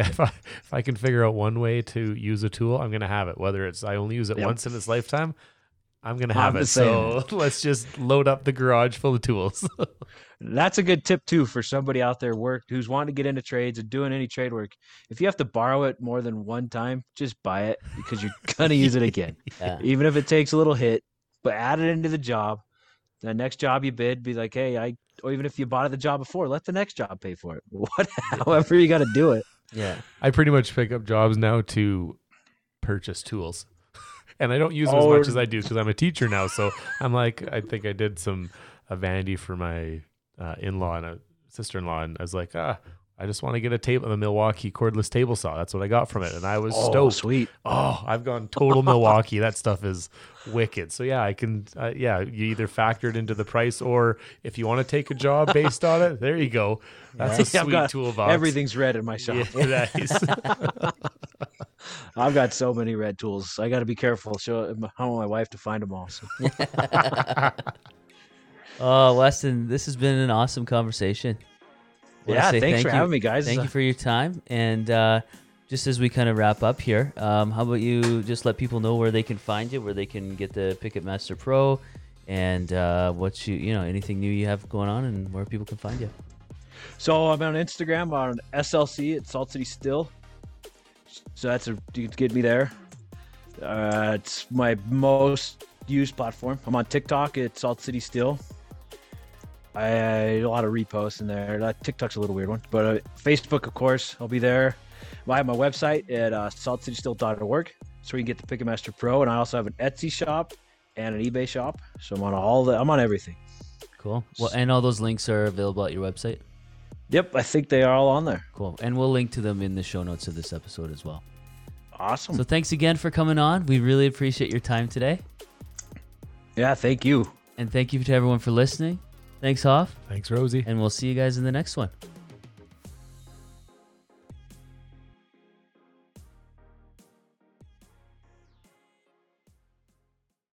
can figure out one way to use a tool, I'm gonna have it. Whether it's I only use it once in its lifetime, I'm gonna have it. So let's just load up the garage full of tools. That's a good tip too for somebody out there who's wanting to get into trades and doing any trade work. If you have to borrow it more than one time, just buy it because you're gonna use it again. Yeah. Even if it takes a little hit, but add it into the job. The next job you bid, be like, hey, or even if you bought it the job before, let the next job pay for it. However you got to do it. Yeah. I pretty much pick up jobs now to purchase tools. And I don't use them as much as I do because I'm a teacher now. So I'm like, I think I did a vanity for my in-law and a sister-in-law. And I was like, I just want to get the Milwaukee cordless table saw. That's what I got from it. And I was stoked. Sweet. Oh, I've gone total Milwaukee. That stuff is wicked. So yeah, I can, you either factor it into the price or if you want to take a job based on it, there you go. That's a sweet toolbox. Everything's red in my shop. Yeah, nice. I've got so many red tools. I got to be careful. I don't want my wife to find them all. So. Oh, Weston, this has been an awesome conversation. Yeah, thanks for having me, guys. Thank you for your time. And just as we kind of wrap up here, how about you just let people know where they can find you, where they can get the Picket Master Pro, and what anything new you have going on, and where people can find you. So I'm on Instagram on SLC at Salt City Still. So you can get me there. It's my most used platform. I'm on TikTok at Salt City Still. I do a lot of reposts in there. TikTok's a little weird one, but Facebook, of course, I'll be there. I have my website at saltcitystill.org, so you can get the Picket Master Pro, and I also have an Etsy shop and an eBay shop. So I'm on everything. Cool. Well, and all those links are available at your website. Yep, I think they are all on there. Cool. And we'll link to them in the show notes of this episode as well. Awesome. So thanks again for coming on. We really appreciate your time today. Yeah, thank you. And thank you to everyone for listening. Thanks, Hoff. Thanks, Rosie. And we'll see you guys in the next one.